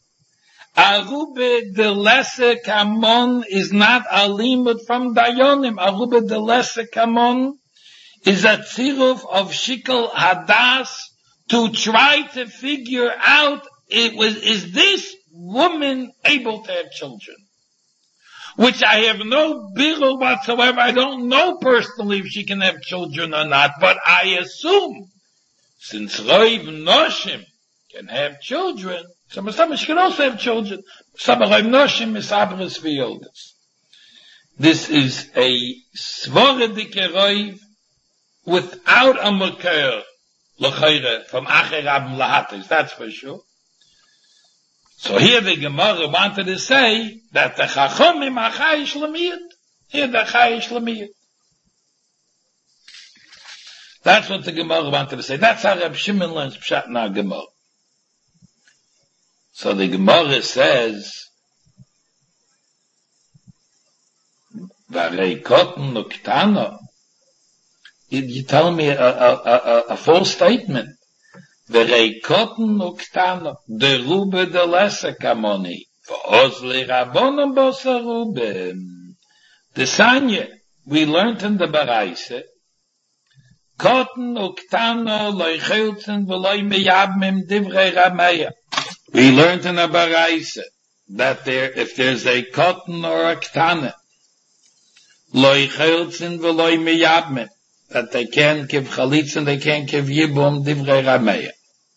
Arube de lesser kamon is not a limud from Dayanim. Arube de lesser kamon is a tziruf of shikol hadas to try to figure out it was, is this woman able to have children? Which I have no birur whatsoever. I don't know personally if she can have children or not, but I assume, since Rav Noshim can have children, some of them she can also have children. Some of Rav Noshim is abres v'yoldes. This is a svaredike Rav without a makar l'chayre from Acher Rabim Lahatos. That's for sure. So here the Gemara wanted to say that the Chachomim are Chayish L'miyut. Here the Chayish L'miyut. That's what the Gemara wanted to say. That's how Reb Shimon learns Pshat in our Gemara. So the Gemara says, Varei Kotten Uktano. You tell me a, a, a, a false statement. Verei Kotten Uktano. De Rube de Lesser Kamoni. V'ozli Rabbonim Bosa Rube. The Sanya, we learned in the Baraise, Kotten Uktano Loi Chiltzen V'loi Meyabmim Divrei Rameya. We learned in the Baraise that there, if there's a Kotten or a Ktana, Loi Chiltzen V'loi Meyabmim, that they can't give Chalitzin, they can't give Yibum Divrei Rameya.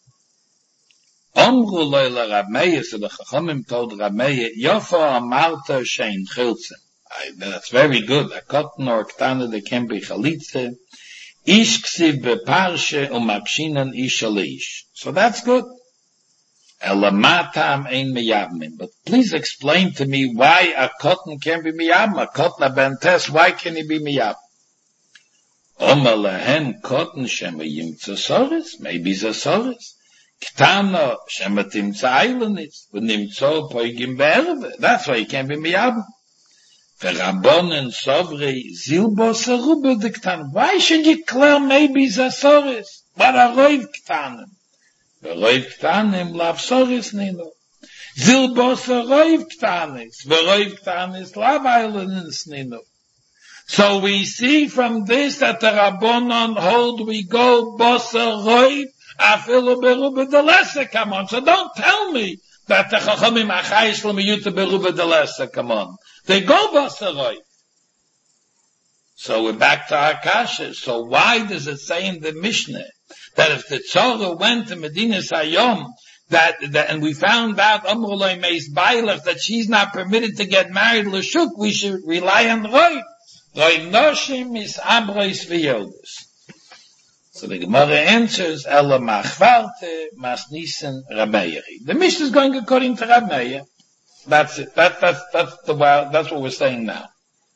Omru Loila Rameya, so the Chachamim told Rameya, Yofo Amarta Shein Chiltzen. That's very good. A Kotten or a Ktana, they can't be Chalitzin. Ish Ksiv Beparshe Umakshinan Ish Alish. So that's good. Elamatam ein miyabmin. But please explain to me why a cotton can be miyabim. A cotton a bentes, why can he be miyabim? Oma lehen cotton shema yimtza soris. Maybe it's a soris. Ktano shema timtza eilenis. V'nimtzo poigim be'erve. That's why he can be miyabim. V'rabonen sovri zilbo serube de ktan. Why should you declare maybe it's a soris? But a roiv ktanem. V'roiv ktanem lav soris nino. Zilbo seroiv ktanis. V'roiv ktanis lav eilenis nino. So we see from this that the Rabbonon hold we go bosa roiv afilu berube de lesser. Come on. So don't tell me that the Chachamim achayis l'miyuta berube de lesser. Come on. They go bosa roiv. So we're back to our kasha. So why does it say in the Mishnah that if the Tzorah went to Medina Sayom, that, that, and we found out Amrulay Meis Bailach that she's not permitted to get married l'shuk, we should rely on roiv. Roiv noshim is abrois v'yodes. So the Gemara answers, Ela machvarte masnisen Rameiri. The Mishnah is going according to Rameir. That's it. That, that's, that's the, that's what we're saying now.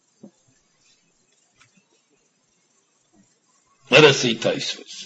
Let us see Tosfos.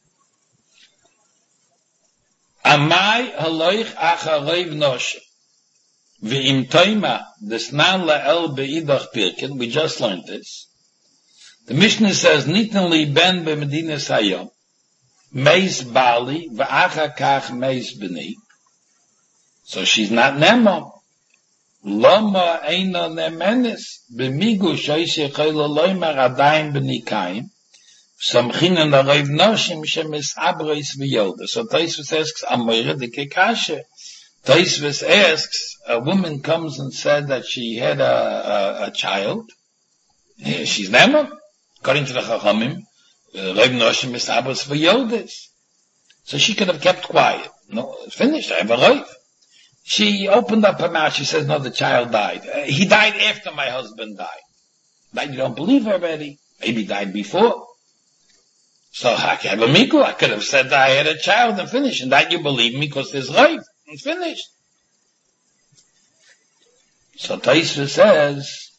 Amai haloich achareiv noshim. V'im toima desnan la'el be'idach pirken. We just learned this. The Mishnah says, Nitnli ben b'medina sayom. Meis bali v'acha kach meis b'ni. So she's not nemo. Loma eina nemenis. B'migu shoyse chayla loymar adayim b'nikayim. Samchinen areiv noshim shemis abrois v'yoda. So Tosfos asks, Amoyre de kekashe. Tosfos asks, a woman comes and said that she had a, a, a child. She's nemo. According to the Chachamim, areiv noshim is abrois v'yodes. So she could have kept quiet. No, it's finished. I have a reiv. She opened up her mouth. She says, no, the child died. Uh, he died after my husband died. But you don't believe her already. Maybe he died before. So I have a miku. I could have said that I had a child and finished. And that you believe me because there's life. It's finished. So Tosfos says,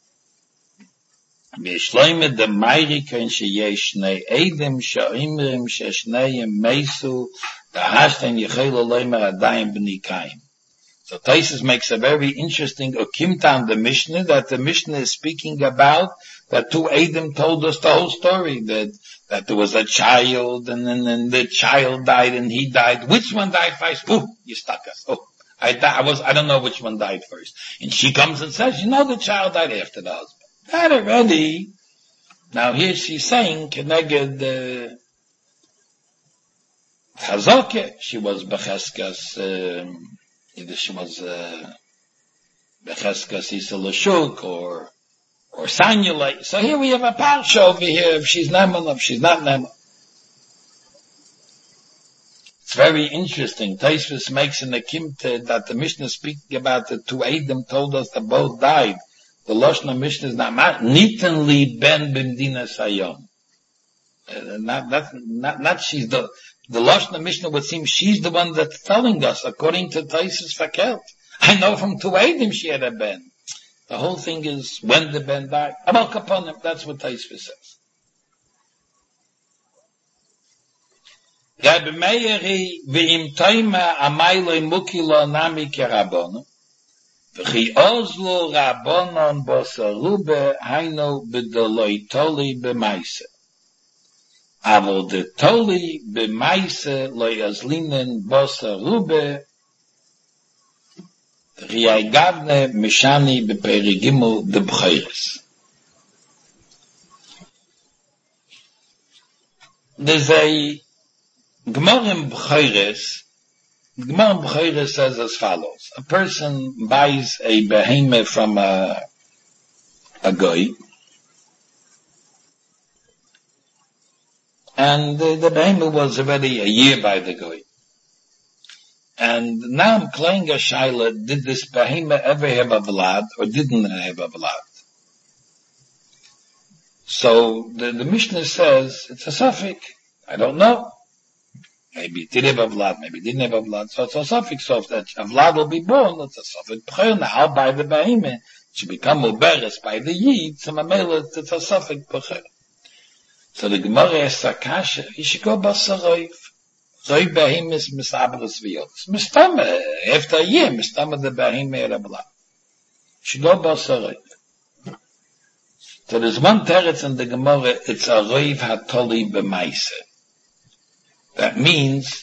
B'shloime de Meiriken sheyesh shnei edim she'imrim she'shneim meisu da'hashten yechelo loimer adayim b'nikayim. So Tosfos makes a very interesting okimta on the Mishnah, that the Mishnah is speaking about that two Edom told us the whole story, that that there was a child and then and the child died and he died. Which one died first? Oh, you stuck us. Oh, I, I was, I don't know which one died first. And she comes and says, you know, the child died after the husband. That already. Now here she's saying, Keneged, uh, Chazokeh, she was Becheskas, um, either she was, uh, Becheskas Isa Lashuk or, or Sanyulay. So here we have a parsha over here, if she's Neman, if she's not Neman. It's very interesting. Tosfos makes an akimte that the Mishnah speaking about the two Edom told us that both died. The Lashon Mishnah is not Niten li ben b'medina sayom. Not, not, not, not she's the, the Lashon Mishnah would seem she's the one that's telling us, according to Tosfos Fakelt. I know from two Edom she had a ben. The whole thing is when the ben died. Abal kaponim, that's what Tosfos says. Rabbi Meiri v'im toima amayloi mukilo nami kerabono v'chi ozlo rabonon bosarube haino b'doloi toli b'maise. Avol de toli b'maise lo yazlinen bosarube v'chiyai gavne mishani b'perigimu d'b'chayres. There's a Gemara in B'chayres, Gemara in B'chayres says as follows. A person buys a behemoth from a, a goy, and the, the behemoth was already a year by the goy. And now I'm playing a shaila, did this behemoth ever have a vlad, or didn't it have a vlad? So the, the Mishnah says, it's a suffix, I don't know. maybe it did have a vlad, maybe it didn't have a vlad. So it's a suffix, so if that a vlad will be born, it's a suffix p'cher now by the behemah. It should become uberes by the yid, so mamela, it's a suffix p'cher. So the Gemara asks Akasha, you should go basaroiv. Roiv behemah is misabras v'yotis. Mistama, after a year, mistama the behemah had a vlad. You should go basaroiv. So there's one teretz in the Gemara, it's a roiv hatoli b'maise. That means,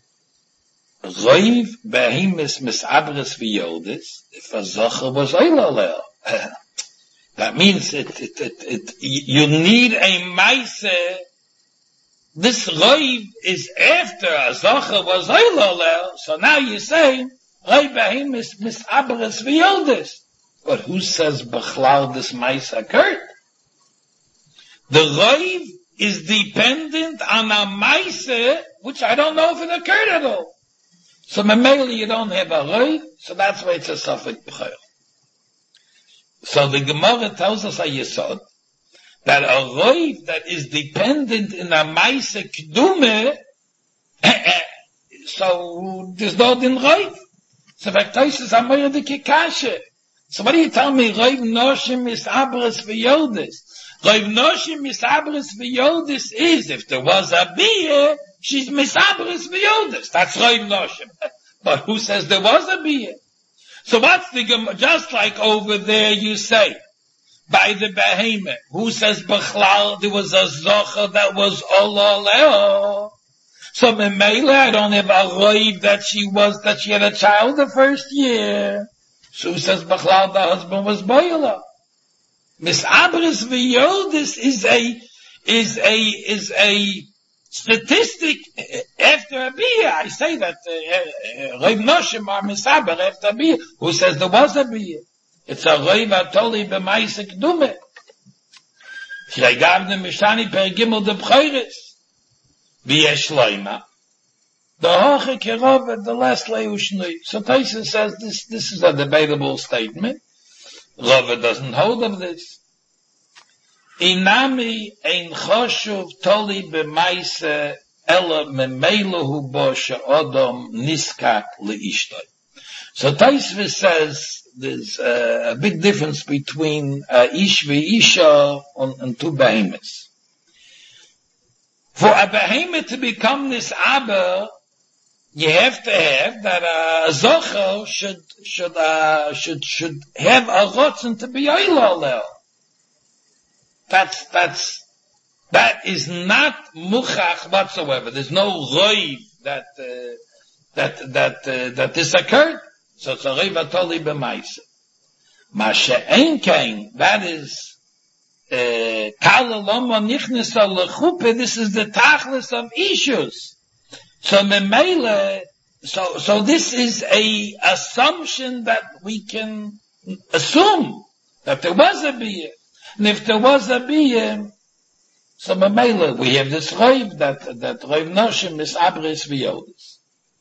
roiv behemis misabres v'yodis, if a zocher was oilalel. That means it, it, it, it, you need a maise. This roiv is after a zocher was oilalel, so now you say, roiv behemis misabres v'yodis. But who says b'chlal this maise occurred? The roiv is dependent on a maise, which I don't know if it occurred at all. So mamela you don't have a roiv, so that's why it's a suffix b'chayr. So the Gemara tells us a yesod, that a roiv that is dependent in a maise k'dume, so there's no din roiv. So v'ktois is a moyer de kikashe. So what do you tell me, roiv noshim is abres v'yodis? Roiv noshim misabres v'yodis is, if there was a biyah, she's misabres v'yodis. That's roiv noshim. But who says there was a biyah? So what's the, just like over there you say, by the behemah, who says b'chlal, there was a zocher that was ololeo. So memela, I don't have a roiv that she was, that she had a child the first year. So who says b'chlal, the husband was boiler. Misabres v'yodis is a, is a, is a statistic after a biyah. I say that, Rav Noshim are misaber after a biyah. Who says there was a biyah? It's a Rav Atoli b'maise k'dume. Shreigavne mishani per gimel de b'chayres. V'yesh loima. The hoche kerov, the last leushnui. So Tyson says this, this is a debatable statement. Rava doesn't hold of this. Inami ein choshuv toli b'maise ela memeilahu bo she'odom niskak le'ishtoi. So Taisva says there's uh, a big difference between uh, ish v'isha and, and two behemoths. For a behemoth to become this abba, you have to have that a zocher should should uh, should should have a rotzen to be oilolel. That's that's that is not muchach whatsoever. There's no roiv that uh, that that uh, that this occurred. So it's a roiv atoli b'maise. Ma she'en kain, that is kala loma nichnesa lechupe. This is the tachlis of issues. So memele, so so this is a assumption that we can assume that there was a biyah, and if there was a biyah, so memele we have this roiv that that roiv noshim is abres v'yodis.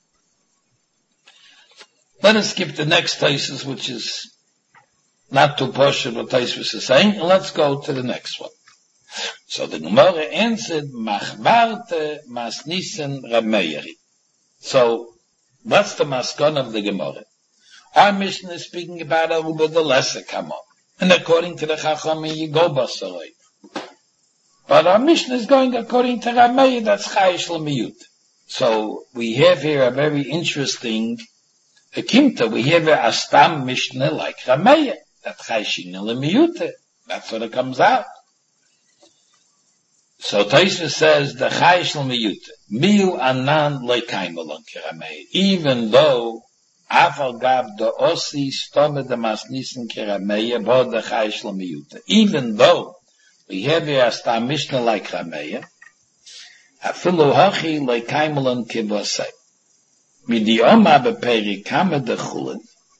Let us skip the next thesis, which is not too posh what Taisvus is saying, and let's go to the next one. So the Gemara answered, Machbarte masnisen Rameiri. So, what's the maskon of the Gemara? Our Mishnah is speaking about Aruba the lesser come up. And according to the Chachamim, you go Basaroi. But our Mishnah is going according to Rameiri, that's Chayish L'miyut. So, we have here a very interesting Akimta. We have a Astam Mishnah like Rameiri, that Chayish L'miyut. That's what it comes out. So Taisva says the Chayish L'miyut Miu Anan Leikaimelon Keramei. Even though Afal Gab the Osi Stome the Masnisen Keramei, but the Chayish L'miyut. Even though we have here a star Mishnah like Ramei, Afilu Hachi Leikaimelon Kivosei. Midioma Beperi Kame de Chulin.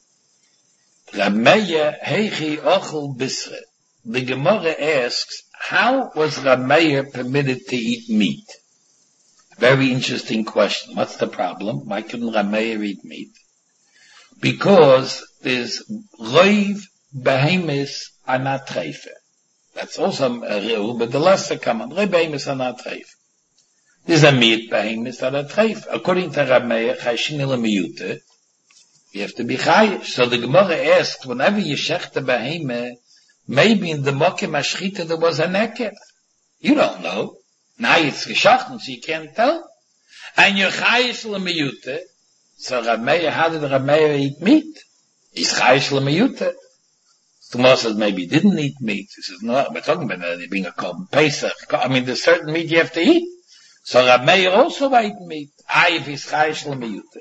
Ramei Heichi Ochel Bisre. The Gemara asks, how was Rameir permitted to eat meat? Very interesting question. What's the problem? Why couldn't Rameir eat meat? Because there's roiv behemis are not treife. That's also a reu, but the lesser common. Roiv behemis are not treife. There's a meat behemoth that a treif. According to Rab Meir, chayshin ila miyute, you have to be chayish. So the Gemara asked, whenever you shech the behemoth, maybe in the mokim ashchita there was a neker. You don't know. Now it's geschachten, so you can't tell. And you're chayish ila miyute. So Rab Meir, how did Rab Meir eat meat? He's chayish ila miyute. Tomorrow says maybe he didn't eat meat. He says, no, we're talking about uh, being a Korban Pesach. I mean, there's certain meat you have to eat. So Rab Meir also ate meat. Ah, if he's chayish l'miyute.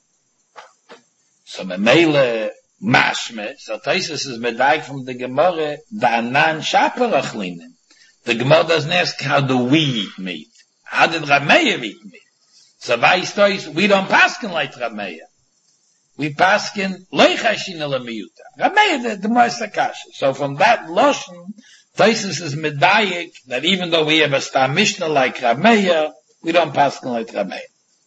So Memele mashme, so Taisus is medaik from the Gemara, the anan shaperach linen. The Gemara doesn't ask, how do we eat meat? How did Rab Meir eat meat? So Vais we don't paskin like Rab Meir. We paskin leichashin l'miyute. Rab Meir, the, the Moisakash. So from that lotion, Taisus is medayik that even though we have a star Mishnah like Rab Meir, we don't pass like Rab Meir.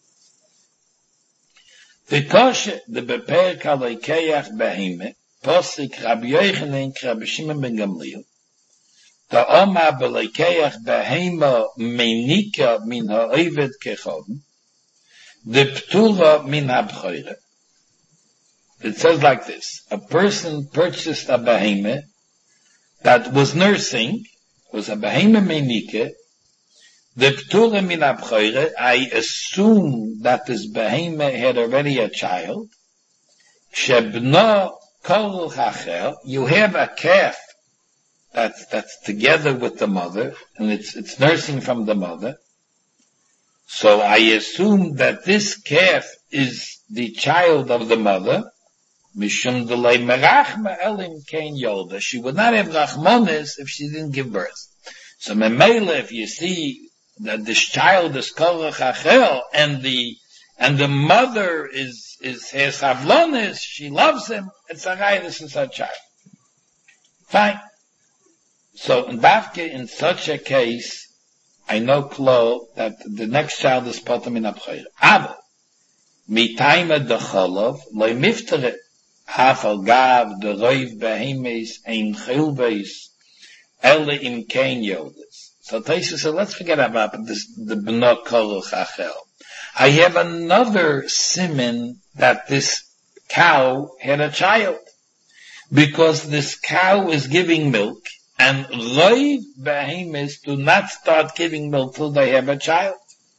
The Toshe, the Beper Kaleikeach Behime, Posik Rabbi Yochanan Rabbi Shimon ben Gamliel, the Oma Beleikeach Behime Menika min ha'oived kechodem, the Ptura min ha'bchoire. It says like this: a person purchased a behime that was nursing, was a behime menike, the ptura min abchoire, I assume that this behime had already a child, shebno kol chacher, you have a calf that's, that's together with the mother, and it's, it's nursing from the mother, so I assume that this calf is the child of the mother, Mishum delay merachma elim kein yolda. She would not have rachmanis if she didn't give birth. So memela, if you see that this child is korach achel, and the and the mother is is has havlonis, she loves him. It's a guy. This is her child. Fine. So in Davke, in such a case, I know klo that the next child is potam in abchoir. Avo mitayma decholov loy miftere. Hafal gav the roiv behemes ein chilbeis ele im kein yodes. So Taisa said, let's forget about this, the b'no kol chachel. I have another siman that this cow had a child, because this cow is giving milk, and roiv behemes do not start giving milk till they have a child.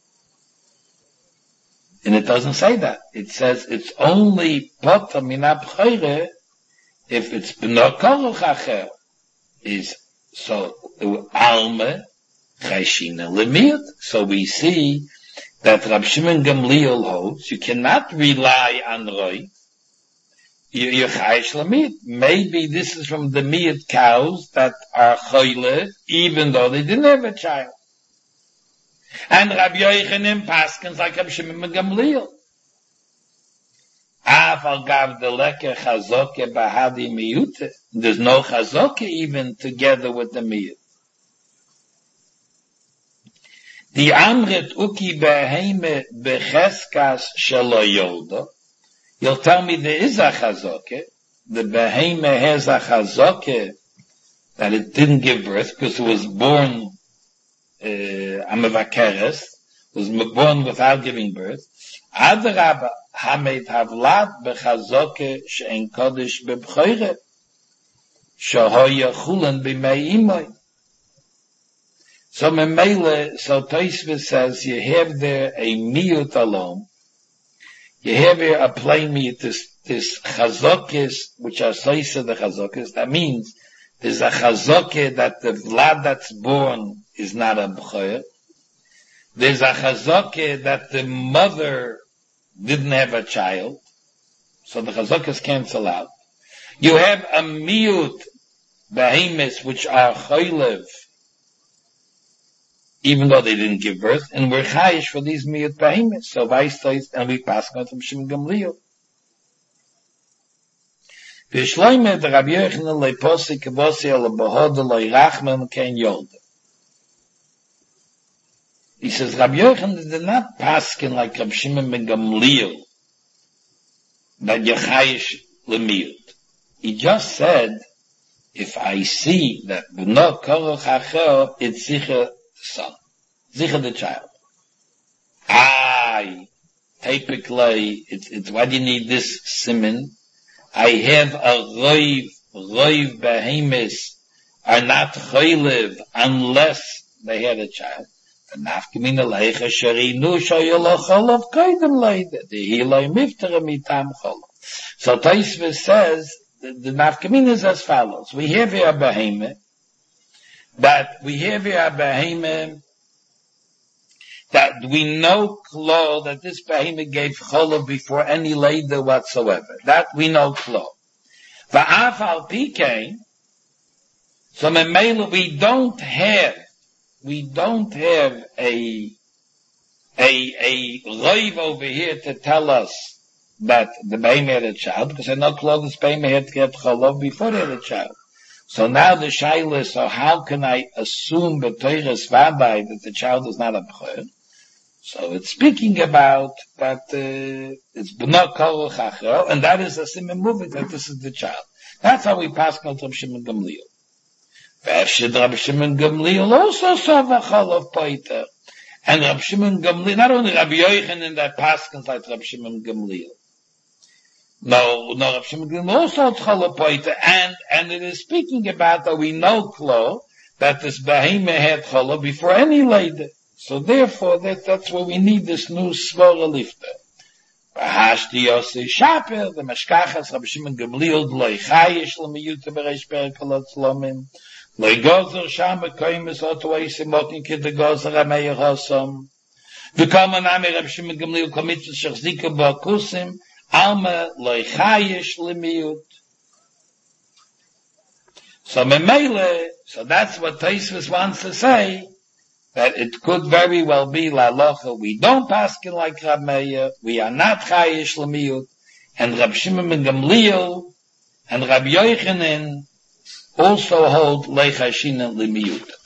And it doesn't say that. It says it's only potam min abchoire if it's b'no kol chacher. Is so alma chayshina lemiyut. So we see that Rab Shimon Gamliel holds you cannot rely on roy. You're chayish lemiyut. Maybe this is from the miyut cows that are choyle, even though they didn't have a child. And Rabbi Yochanan paskins like Rabbi Shimon ben Gamliel. Afal gav the leker chazoke bahadi miyute. There's no chazoke even together with the miyut. The amret uki beheme becheskas shelo yoldo. You'll tell me there is a chazoke. The beheme has a chazoke that it didn't give birth because it was born Uh, Amavakeres, was born without giving birth. Adraba, Hamed Havlat bechazoke she'en kodesh bebchoire, shehoya chulen b'mei imoy. So Memele, so Tosfos says, you have there a miyut alone. You have here a plain miyut, this, this chazokes, which are soisa the chazokes. That means there's a chazoke that the vlad that's born is not a b'choyer. There's a chazoke that the mother didn't have a child, so the chazokes cancel out. You have a miyut behemoths which are choylev, even though they didn't give birth, and we're chayish for these miyut behemoths. So Vaistais, and we pass on from Shimon Gamliel. V'shloime the Rabbi Yochanan le'posi k'vosi ala b'hoda lo'irachman kein yolda. He says, Rabbi Yochanan did not paskin like Rabbi Shimon ben Gamliel that Yechayish lemiyut. He just said, if I see that b'no koroch acher, it's sicher the son, sicher the child. I, typically, it's, it's, why do you need this siman? I have a roiv, roiv behemoths are not choylev unless they had a child. The nafkamina leicha sharinu shoyelo cholov koidem leide. The hiloi miftere mitam cholov. So Tosfos says, the, the nafkamina is as follows. We have here a behemoth, but we have here a behemoth that we know klo that this behemoth gave cholov before any leide whatsoever. That we know klo. Va'af al pikein, so memela we don't have, we don't have a, a, a roiv over here to tell us that the behemoth had a child, because I know klo this behemoth had to get cholov before they had a child. So now the shaila is, so how can I assume b'toiras vabai that the child is not a b'chor? So it's speaking about that uh, it's b'no kol chachro, and that is a siman moving that this is the child. That's how we pass on Rab Shimon Gamliel. V'efshid Rab Shimon Gamliel also saw v'cholov poiter. And Rab Shimon Gamliel, not only Rabbi Yochanan that passes like Rab Shimon Gamliel. No, no, Rab Shimon Gamliel also cholov poiter, and and it is speaking about that we know klo that this behemoth had cholov before any lady. So therefore, that, that's where we need this new svara lifter. V'hashti Yosei Shaper, the Meshkachas Rab Shimon Gamliel, Loi Chayish L'miyuta B'reish Perikolot Zlomim, Loi Gozer Sham B'koyim Oto Eisi Motin Kid the Gozer Amei Hosom, V'kama Nami Rab Shimon Gamliel Komitzvah Shechzika B'akusim, Alma Loi Chayish L'miyut. So Memele, so that's what Tosfos wants to say, that it could very well be la locha. We don't paskin like Rab Meir. We are not chayish l'miyut. And Rab Shimon ben Gamliel and Rab Yochanan also hold leichashin l'miyut.